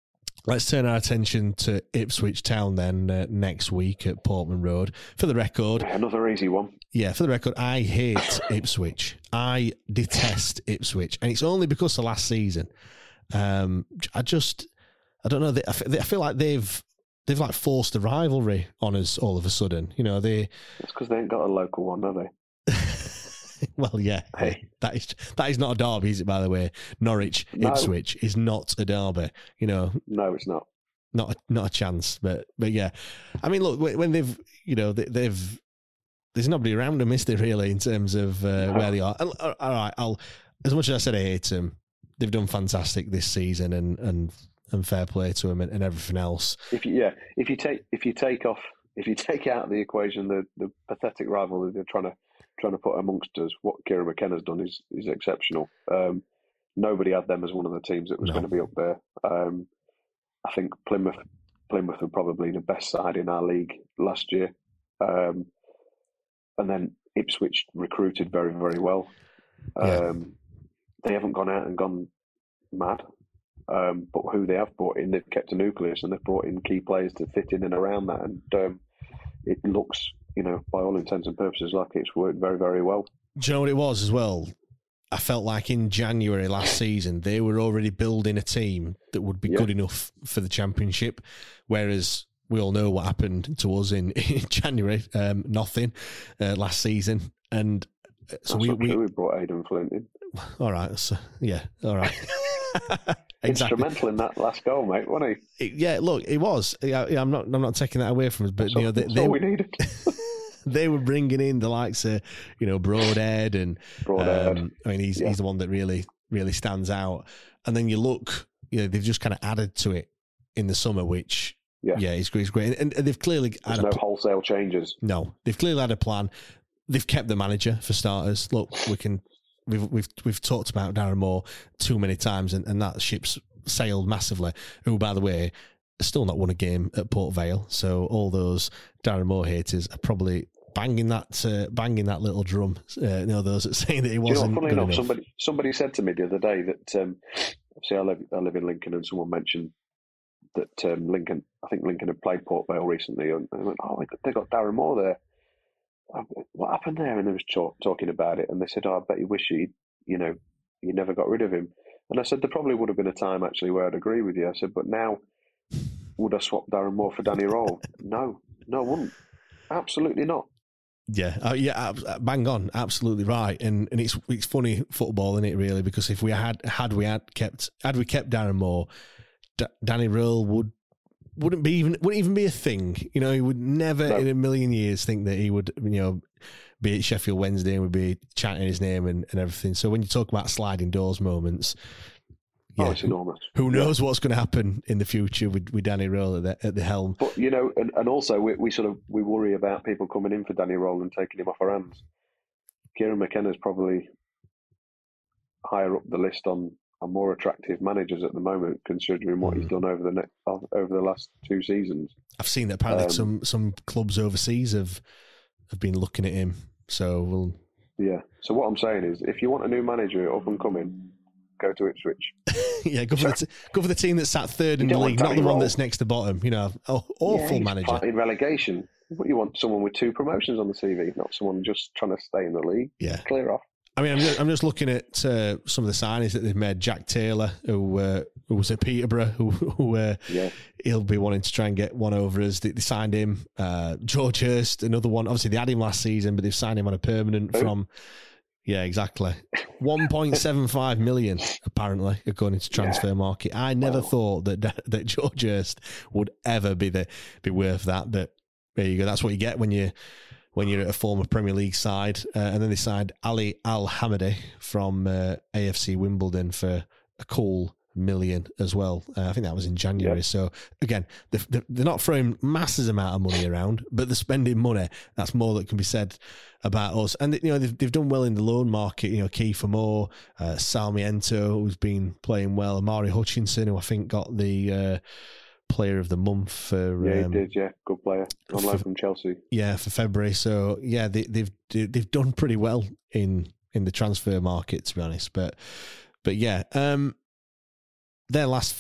Let's turn our attention to Ipswich Town then next week at Portman Road. For the record... Another easy one. Yeah, for the record, I hate Ipswich. I detest Ipswich. And it's only because of last season. I don't know. I feel like they've like forced a rivalry on us all of a sudden. You know, It's because they ain't got a local one, have they? Well, yeah. Hey. That is not a derby, is it, by the way? Norwich, No. Ipswich is not a derby. You know, No, it's not. not a chance. But yeah, I mean, look, when they've there's nobody around them, is there, really, in terms of where they are. All right, as much as I said I hate them, they've done fantastic this season, and fair play to them and everything else. If you take out of the equation the pathetic rivalry they're trying to put amongst us, what Kieran McKenna's done is exceptional. Nobody had them as one of the teams that was going to be up there. I think Plymouth were probably the best side in our league last year. And then Ipswich recruited very, very well. They haven't gone out and gone mad. But who they have brought in, they've kept a nucleus and they've brought in key players to fit in and around that. And it looks, by all intents and purposes, like it's worked very, very well. Do you know what it was as well? I felt like in January last season, they were already building a team that would be good enough for the Championship, whereas we all know what happened to us in January, nothing last season. And so we brought Aidan Flint in. All right. So, yeah. All right. Exactly. Instrumental in that last goal, mate, wasn't he? Yeah, look, it was. I'm not taking that away from us, but that's all we needed. They were bringing in the likes of Broadhead, and I mean he's the one that really stands out. And then you look, they've just kind of added to it in the summer, which he's great. And they've clearly had no wholesale changes. No, they've clearly had a plan. They've kept the manager for starters. Look, We've talked about Darren Moore too many times, and that ship's sailed massively. Who, by the way, still not won a game at Port Vale. So all those Darren Moore haters are probably banging that little drum. Those that saying that he wasn't. Funnily enough, somebody said to me the other day that obviously I live in Lincoln, and someone mentioned that Lincoln had played Port Vale recently, and they went, "Oh, they got Darren Moore there. What happened there?" And they was talking about it, and they said, "Oh, I bet you wish you never got rid of him." And I said, there probably would have been a time actually where I'd agree with you. I said, but now, would I swap Darren Moore for Danny Rowell? No, I wouldn't. Absolutely not. Yeah, bang on, absolutely right. And it's funny football, isn't it, really? Because if we had kept Darren Moore, Danny Rowell wouldn't even be a thing. He would never in a million years think that he would, be at Sheffield Wednesday and would be chanting his name and everything. So when you talk about sliding doors moments, it's enormous. Who knows what's going to happen in the future with Danny Rowell at the helm? But and also we worry about people coming in for Danny Rowell and taking him off our hands. Kieran McKenna's probably higher up the list on more attractive managers at the moment, considering what he's done over the last 2 seasons. I've seen that apparently some clubs overseas have been looking at him. So So what I'm saying is, if you want a new manager up and coming, go to Ipswich. Go for the team that's sat third in the league, not the one that's next to bottom. Awful manager. In relegation, you want someone with 2 promotions on the CV, not someone just trying to stay in the league. Yeah, clear off. I mean, I'm just looking at some of the signings that they've made. Jack Taylor, who was at Peterborough, who he'll be wanting to try and get one over us. They signed him. George Hurst, another one. Obviously, they had him last season, but they've signed him on a permanent from... Yeah, exactly. 1.75 million, apparently, according to Transfer Market. I never thought that George Hurst would ever be worth that, but there you go. That's what you get when you're at a former Premier League side. And then they signed Ali Al-Hamadi from AFC Wimbledon for a cool $1 million as well. I think that was in January. Yep. So again, they're not throwing masses amount of money around, but they're spending money. That's more that can be said about us. And they've done well in the loan market. Kiefer Moore, Sarmiento, who's been playing well, Amari Hutchinson, who I think got the Player of the Month for he did, good player on loan from Chelsea. Yeah, for February. So yeah, they've done pretty well in the transfer market, to be honest. But yeah, their last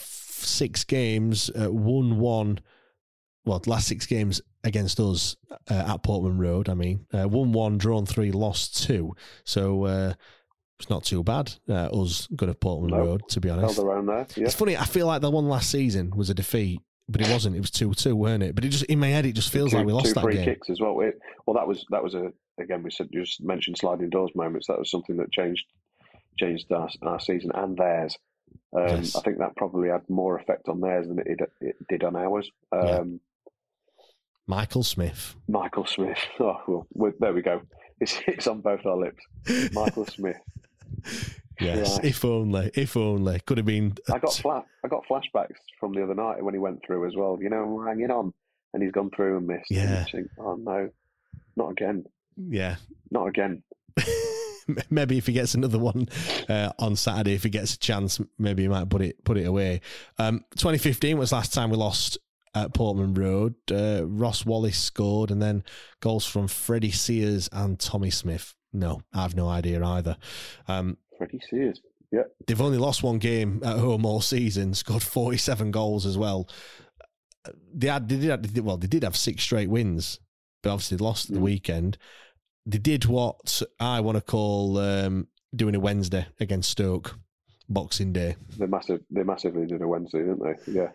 6 games, won 1. Well, the last 6 games against us at Portman Road, won 1, drawn 3, lost 2. So it's not too bad, us good at Portman Road, to be honest. Held around there, yeah. It's funny, I feel like the one last season was a defeat, but it wasn't. It was 2-2, weren't it? But it just, in my head, it just feels like we lost that game. 2 free kicks as well. That was again, we said, you just mentioned sliding doors moments. That was something that changed our season and theirs. Yes. I think that probably had more effect on theirs than it did on ours. Michael Smith. Oh, well, there we go. It's on both our lips. Michael Smith. Yes, right. if only. Could have been. I got flashbacks from the other night when he went through as well. We're hanging on, and he's gone through and missed. Yeah. And you think, oh no, not again. Yeah. Not again. Maybe if he gets another one on Saturday, if he gets a chance, maybe he might put it away. 2015 was last time we lost at Portman Road. Ross Wallace scored, and then goals from Freddie Sears and Tommy Smith. No, I have no idea either. Freddie Sears, yeah. They've only lost 1 game at home all season, scored 47 goals as well. They did have 6 straight wins, but obviously they lost at the weekend. They did what I want to call doing a Wednesday against Stoke, Boxing Day. They massively did a Wednesday, didn't they? Yeah.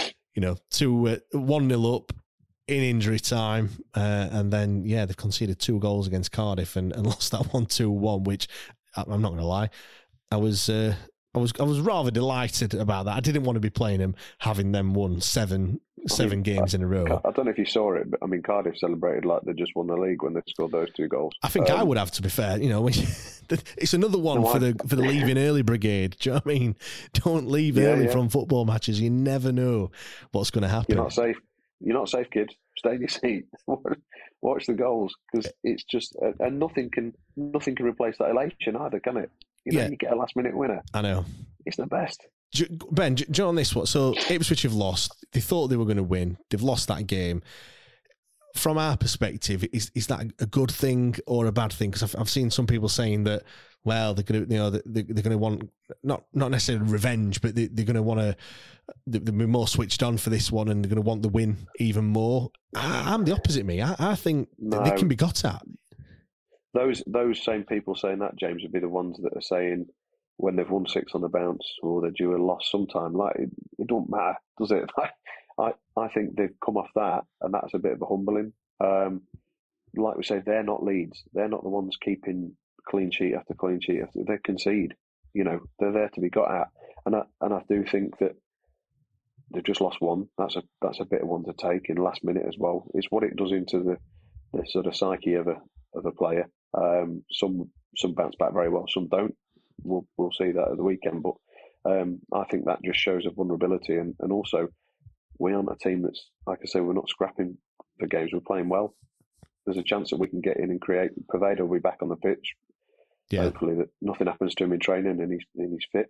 1-0 up in injury time, and then they conceded 2 goals against Cardiff and lost that 1-2-1. Which I'm not going to lie, I was rather delighted about that. I didn't want to be playing them, having them won seven games in a row. I don't know if you saw it, but Cardiff celebrated like they just won the league when they scored those 2 goals. I think I would have, to be fair. It's another one for the leaving early brigade. Do you know what I mean? Don't leave early from football matches. You never know what's going to happen. You're not safe, kids. Stay in your seat. Watch the goals, because it's just and nothing can replace that elation either, can it? You get a last minute winner. I know. It's the best. Ben, do you know on this one? So Ipswich have lost. They thought they were going to win. They've lost that game. From our perspective, is that a good thing or a bad thing? Because I've seen some people saying that, well, they're going to they're going to want not necessarily revenge, but they're going to want to be more switched on for this one, and they're going to want the win even more. I'm the opposite. I think they can be got at. Those same people saying that, James, would be the ones that are saying when they've won 6 on the bounce or they're due a loss sometime. Like it don't matter, does it? I think they've come off that, and that's a bit of a humbling. Like we say, they're not Leeds. They're not the ones keeping clean sheet after clean sheet after. They concede. They're there to be got at, and I do think that they've just lost 1. That's a bitter one to take in the last minute as well. It's what it does into the sort of psyche of a player. Some bounce back very well, some don't. We'll see that at the weekend, but I think that just shows a vulnerability, and also we aren't a team that's, like I say, we're not scrapping for games. We're playing well. There's a chance that we can get in and create. Pervado will be back on the pitch. Yeah. Hopefully that nothing happens to him in training and he's fit.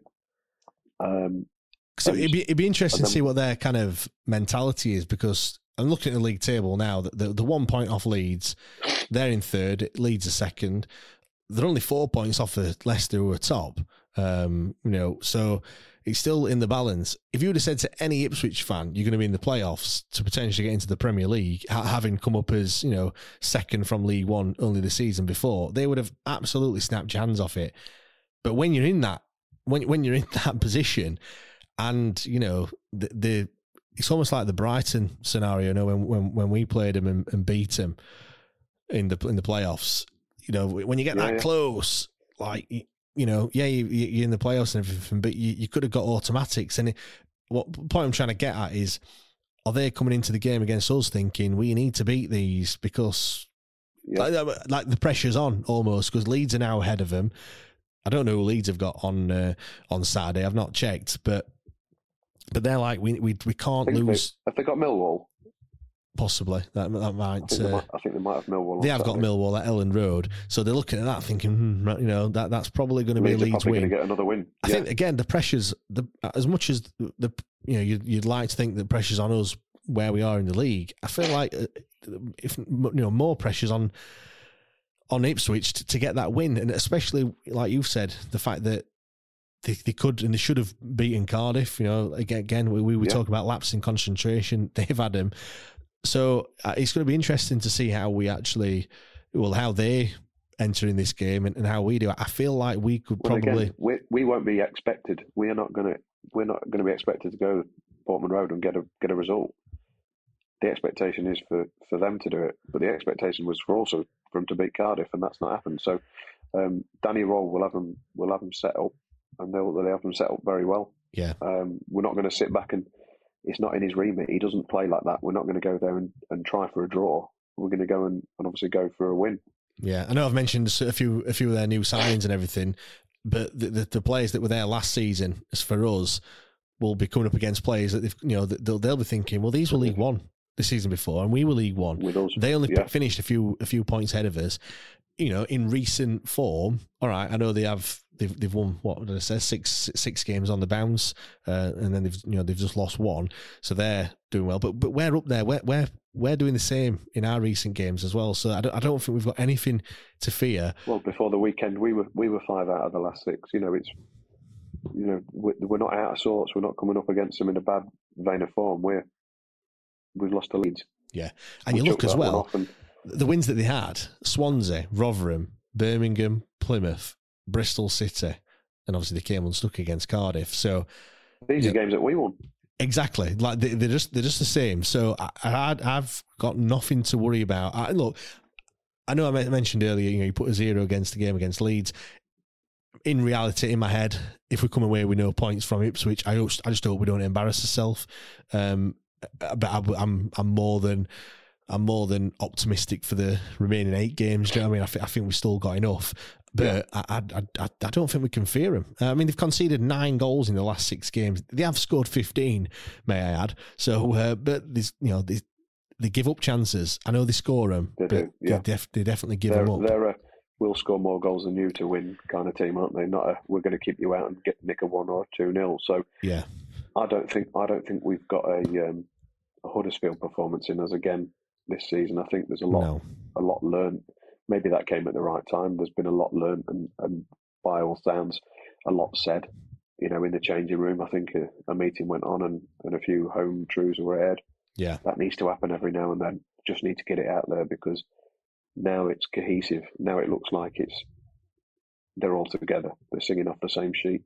So it'd be interesting to see what their kind of mentality is, because I'm looking at the league table now. The 1 point off Leeds, they're in 3rd. Leeds are 2nd. They're only 4 points off of Leicester, who are top. So it's still in the balance. If you would have said to any Ipswich fan, you're going to be in the playoffs to potentially get into the Premier League, having come up as 2nd from League One only the season before, they would have absolutely snapped your hands off it. But when you're in that, when you're in that position, and it's almost like the Brighton scenario, when we played them and beat them in the playoffs. When you get that close, like you're in the playoffs and everything, but you could have got automatics. And what point I'm trying to get at is, are they coming into the game against us thinking we need to beat these because like the pressure's on almost, because Leeds are now ahead of them. I don't know who Leeds have got on Saturday. I've not checked, but they're like we can't lose. Have they got Millwall? Possibly that might. I think they might have Millwall. They have got Millwall at Ellen Road, so they're looking at that thinking, that's probably going to be a Leeds win. Going to get another win. I think again the pressures, as much as you'd like to think the pressure's on us where we are in the league. I feel like if more pressure's on Ipswich to get that win, and especially like you've said, the fact that they could and they should have beaten Cardiff. Again, we were talking about lapse in concentration. They've had them. So it's going to be interesting to see how how they enter in this game and how we do. I feel like we could probably. Again, we won't be expected. We're not going to be expected to go Portman Road and get a result. The expectation is for them to do it, but the expectation was for them to beat Cardiff, and that's not happened. So Danny Roll will have them set up, and they'll have them set up very well. Yeah, we're not going to sit back and it's not in his remit. He doesn't play like that. We're not going to go there and try for a draw. We're going to go and obviously go for a win. Yeah, I know I've mentioned a few of their new signings and everything, but the players that were there last season, as for us, will be coming up against players that they'll be thinking, well, these were League One the season before, and we were League One. They only finished a few points ahead of us. In recent form, all right. I know they've won, what did I say, six games on the bounce, and then they've just lost one, so they're doing well. But we're up there. We're doing the same in our recent games as well. So I don't think we've got anything to fear. Well, before the weekend, we were 5 out of the last 6. We're not out of sorts. We're not coming up against them in a bad vein of form. We've lost the Leeds. Yeah, and you look as well. The wins that they had: Swansea, Rotherham, Birmingham, Plymouth, Bristol City, and obviously they came unstuck against Cardiff. So these are games that we won. Exactly, like they're just the same. So I've got nothing to worry about. I know I mentioned earlier, you put a 0 against the game against Leeds. In reality, in my head, if we come away with no points from Ipswich, I just hope we don't embarrass ourselves. But I'm more than optimistic for the remaining 8 games. Do you know what I mean? I think we've still got enough, but I don't think we can fear them. I mean, they've conceded 9 goals in the last 6 games. They have scored 15, may I add. So, but they give up chances. I know they score them, but they definitely give them up. They're we'll score more goals than you to win kind of team, aren't they? Not we're going to keep you out and nick a 1 or 2-0. So yeah, I don't think we've got a Huddersfield performance in us again this season. I think there's a lot learned. Maybe that came at the right time. There's been a lot learned and by all sounds, a lot said. In the changing room, I think a meeting went on and a few home truths were aired. Yeah, that needs to happen every now and then. Just need to get it out there because now it's cohesive. Now it looks like they're all together. They're singing off the same sheet.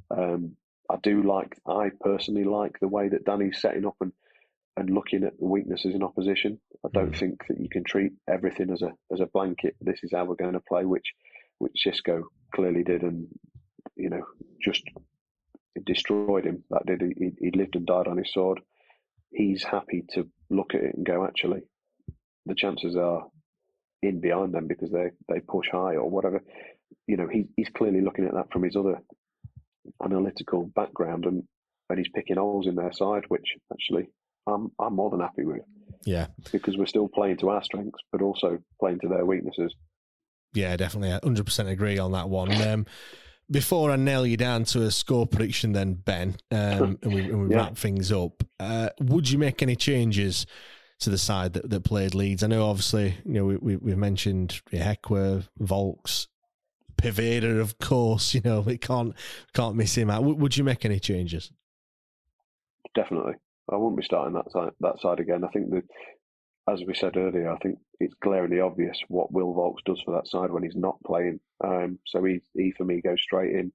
I personally like the way that Danny's setting up and looking at the weaknesses in opposition. I don't think that you can treat everything as a blanket. This is how we're going to play, which Xisco clearly did, and just destroyed him. That did. He lived and died on his sword. He's happy to look at it and go, actually, the chances are in behind them because they push high or whatever. He's clearly looking at that from his other analytical background and he's picking holes in their side, which actually I'm more than happy with. Yeah, because we're still playing to our strengths, but also playing to their weaknesses. Yeah, definitely. I 100% agree on that one. Before I nail you down to a score prediction then, Ben, and we wrap things up, would you make any changes to the side that played Leeds? I know, obviously, we've mentioned Hector, Volks, Piveda, of course. We can't miss him out. Would you make any changes? Definitely. I wouldn't be starting that side again. I think that, as we said earlier, I think it's glaringly obvious what Will Volks does for that side when he's not playing. So he for me goes straight in.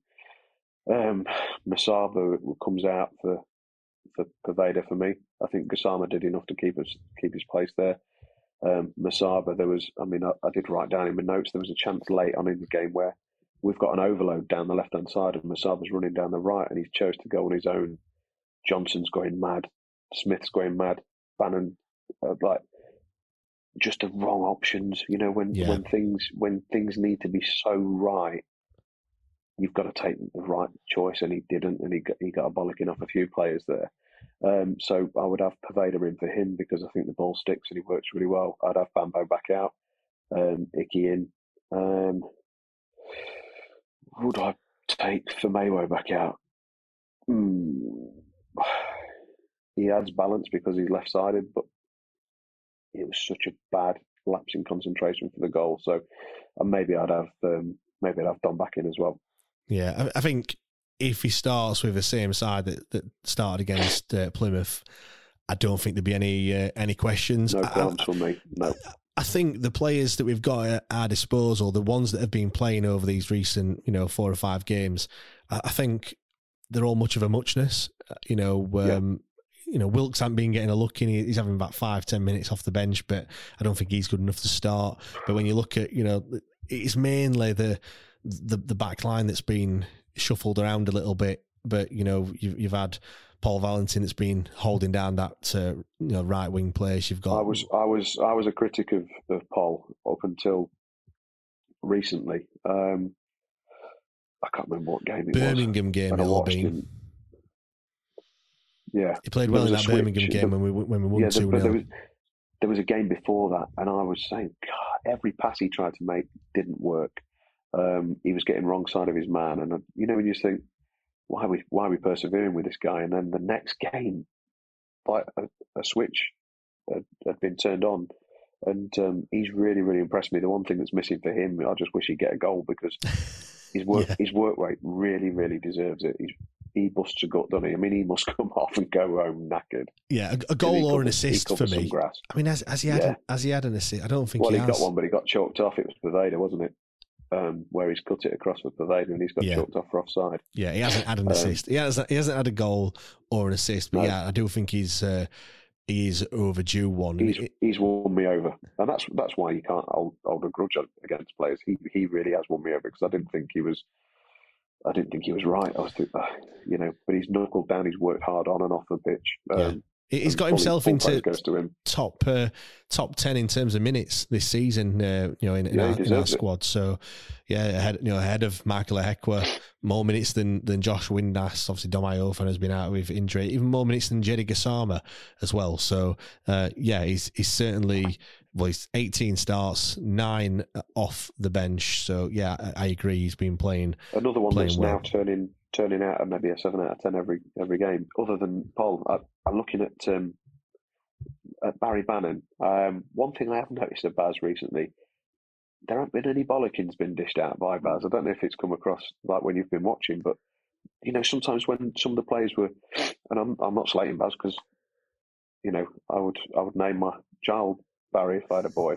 Masaba comes out for Piveda for me. I think Gassama did enough to keep his place there. Masaba, I did write down in my notes, there was a chance late on in the game where we've got an overload down the left-hand side and Masaba's running down the right and he chose to go on his own. Johnson's going mad. Smith's going mad. Bannon, just the wrong options. When things need to be so right, you've got to take the right choice, and he didn't, and he got a bollocking off a few players there. So I would have Piveda in for him because I think the ball sticks and he works really well. I'd have Bambo back out, Icky in. Would I take Firmino back out? He adds balance because he's left-sided, but it was such a bad lapse in concentration for the goal. So maybe I'd have Don back in as well. Yeah, I think if he starts with the same side that started against Plymouth, I don't think there'd be any questions. No qualms for me. No. I think the players that we've got at our disposal, the ones that have been playing over these recent, 4 or 5 games, I think they're all much of a muchness. Wilkes hasn't been getting a look in. He's having about 5-10 minutes off the bench, but I don't think he's good enough to start. But when you look at, it's mainly the back line that's been shuffled around a little bit. But, you've had Paul Valentin that's been holding down that right wing place. You've got. I was a critic of Paul up until recently. I can't remember what game it Birmingham was. game it'll have been. Yeah, he played well in that Birmingham game when we won 2-0. There was a game before that, and I was saying, God, every pass he tried to make didn't work. He was getting wrong side of his man, and when you think, why are we persevering with this guy? And then the next game, like a switch had been turned on, and he's really, really impressed me. The one thing that's missing for him, I just wish he'd get a goal, because his work rate really, really deserves it. He busts a gut, doesn't he? I mean, he must come off and go home knackered. Yeah, a goal or an assist for me. I mean, has he had an assist? I don't think he has. Well, he got one, but he got chalked off. It was Poveda, wasn't it? Where he's cut it across with Poveda and he's got chalked off for offside. Yeah, he hasn't had an assist. He hasn't had a goal or an assist, but I do think he's overdue one. He's won me over, and that's why you can't hold a grudge against players. He really has won me over, because I didn't think he was right. I was, but he's knuckled down. He's worked hard on and off the pitch. He's got himself into top 10 in terms of minutes this season. In our squad. So, ahead of Michael Ehekwa, more minutes than Josh Windass. Obviously, Dom Iofan has been out with injury. Even more minutes than Jedi Gassama as well. So, he's certainly. Well, he's 18 starts, 9 off the bench. So, I agree. He's been playing. Another one that's well. Now turning out maybe a 7 out of 10 every game. Other than Paul, I'm looking at Barry Bannon. One thing I have noticed of Baz recently, there haven't been any bollockings been dished out by Baz. I don't know if it's come across like when you've been watching, but sometimes when some of the players were, and I'm not slating Baz, because I would name my child Barry if I had a boy,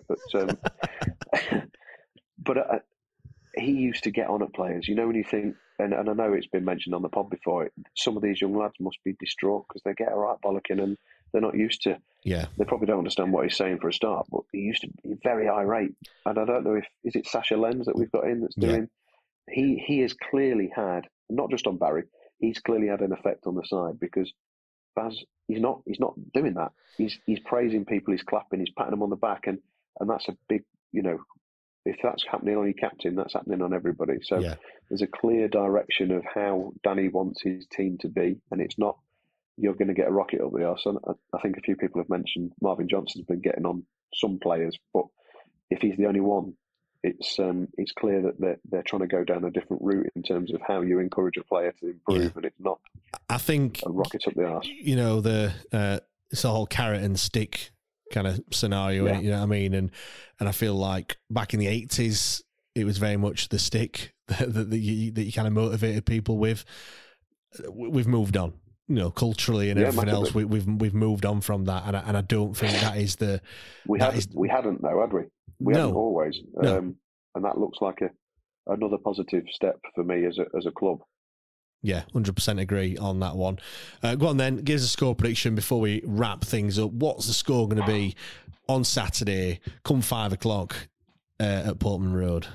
but he used to get on at players. When you think, and I know it's been mentioned on the pod before, some of these young lads must be distraught because they get a right bollocking and they're not used to. Yeah, they probably don't understand what he's saying for a start. But he used to be very irate, and I don't know if is it Sasha Lenz that we've got in that's doing. Yeah. He has clearly had, not just on Barry, he's clearly had an effect on the side, because Baz, he's not doing that. He's praising people, he's clapping, he's patting them on the back, and that's a big, if that's happening on your captain, that's happening on everybody. So there's a clear direction of how Danny wants his team to be, and it's not you're going to get a rocket up the arse. And I think a few people have mentioned Marvin Johnson's been getting on some players, but if he's the only one, it's clear that they're trying to go down a different route in terms of how you encourage a player to improve, and it's not. I think a rocket up the arse. It's a whole carrot and stick kind of scenario. You know what I mean? And I feel like back in the 80s, it was very much the stick that you kind of motivated people with. We've moved on. Culturally and everything else, we've moved on from that, and I don't think that is the. We hadn't though, had we? We haven't always, and that looks like another positive step for me as a club. Yeah, 100% agree on that one. Go on then, give us a score prediction before we wrap things up. What's the score going to be on Saturday, come 5 o'clock at Portman Road?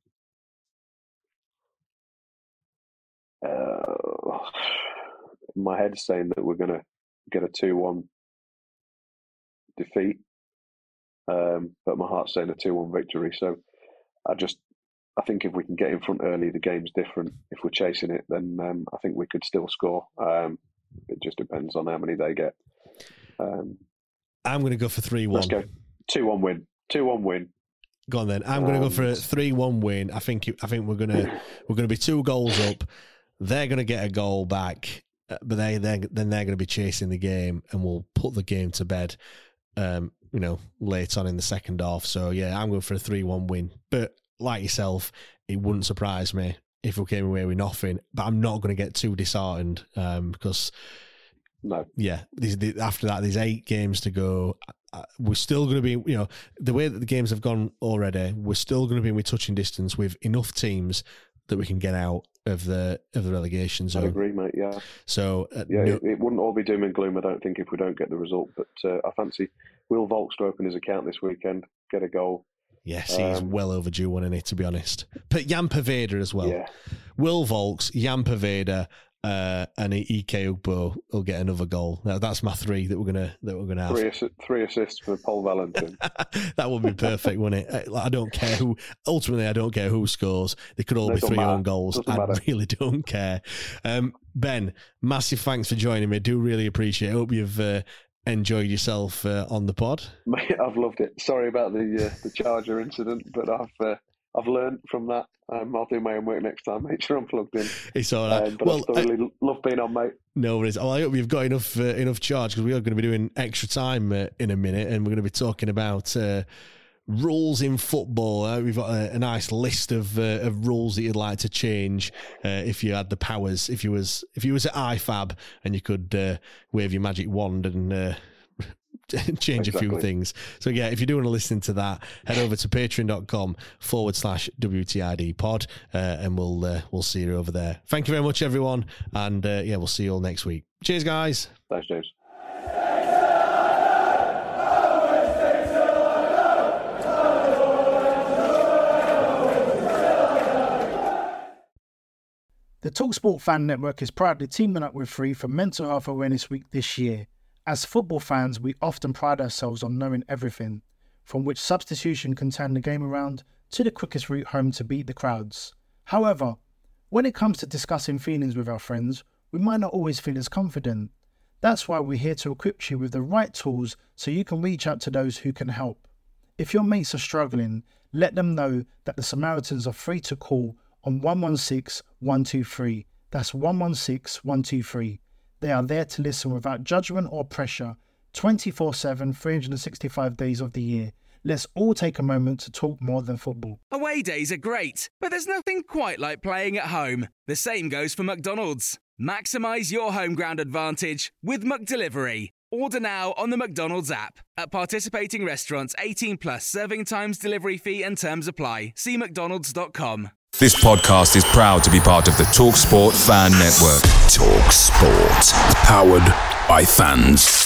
My head's saying that we're going to get a 2-1 defeat, but my heart's saying a 2-1 victory. So I think if we can get in front early, the game's different. If we're chasing it, then I think we could still score. It just depends on how many they get. I'm going to go for 3-1. Let's go 2-1 win. 2-1 win. Go on then. I'm going to go for a 3-1 win. I think we're going to be 2 goals up. They're going to get a goal back, but then they're going to be chasing the game, and we'll put the game to bed. Late on in the second half. So I'm going for a 3-1 win. But like yourself, it wouldn't surprise me if we came away with nothing, but I'm not going to get too disheartened because, after that, there's 8 games to go. We're still going to be, the way that the games have gone already, we're still going to be in touching distance with enough teams that we can get out of the relegation zone. I agree, mate. Yeah. So it wouldn't all be doom and gloom, I don't think, if we don't get the result. But I fancy Will Volks to open his account this weekend, get a goal. Yes, he's well overdue one, isn't he, to be honest. But Jan Poveda as well. Yeah. Will Volks, Jan Poveda, and Ike Ugbo will get another goal. Now, that's my 3 that we're gonna have. 3 assists for Paul Valentin. That would be perfect, wouldn't it? I don't care who. Ultimately, I don't care who scores. They could all be 3 own goals. I really don't care. Ben, massive thanks for joining me. I do really appreciate it. I hope you've enjoyed yourself on the pod. Mate, I've loved it. Sorry about the Charger incident, but I've learned from that. I'll do my homework next time. Make sure I'm plugged in. It's all right. But I thoroughly love being on, mate. No worries. Well, I hope you've got enough charge, because we are going to be doing extra time in a minute, and we're going to be talking about rules in football. We've got a nice list of rules that you'd like to change if you had the powers. If you was at IFAB and you could wave your magic wand and change a few things. So yeah, if you do want to listen to that, head over to patreon.com/WTID pod and we'll see you over there. Thank you very much, everyone, and we'll see you all next week. Cheers, guys. Thanks, James. The TalkSport Fan Network is proudly teaming up with Free for Mental Health Awareness Week this year. As football fans, we often pride ourselves on knowing everything, from which substitution can turn the game around to the quickest route home to beat the crowds. However, when it comes to discussing feelings with our friends, we might not always feel as confident. That's why we're here to equip you with the right tools so you can reach out to those who can help. If your mates are struggling, let them know that the Samaritans are free to call on 116 123. That's 116 123. They are there to listen without judgment or pressure, 24/7, 365 days of the year. Let's all take a moment to talk more than football. Away days are great, but there's nothing quite like playing at home. The same goes for McDonald's. Maximise your home ground advantage with McDelivery. Order now on the McDonald's app. At participating restaurants, 18 plus, serving times, delivery fee and terms apply. See mcdonalds.com. This podcast is proud to be part of the TalkSport Fan Network. TalkSport. Powered by fans.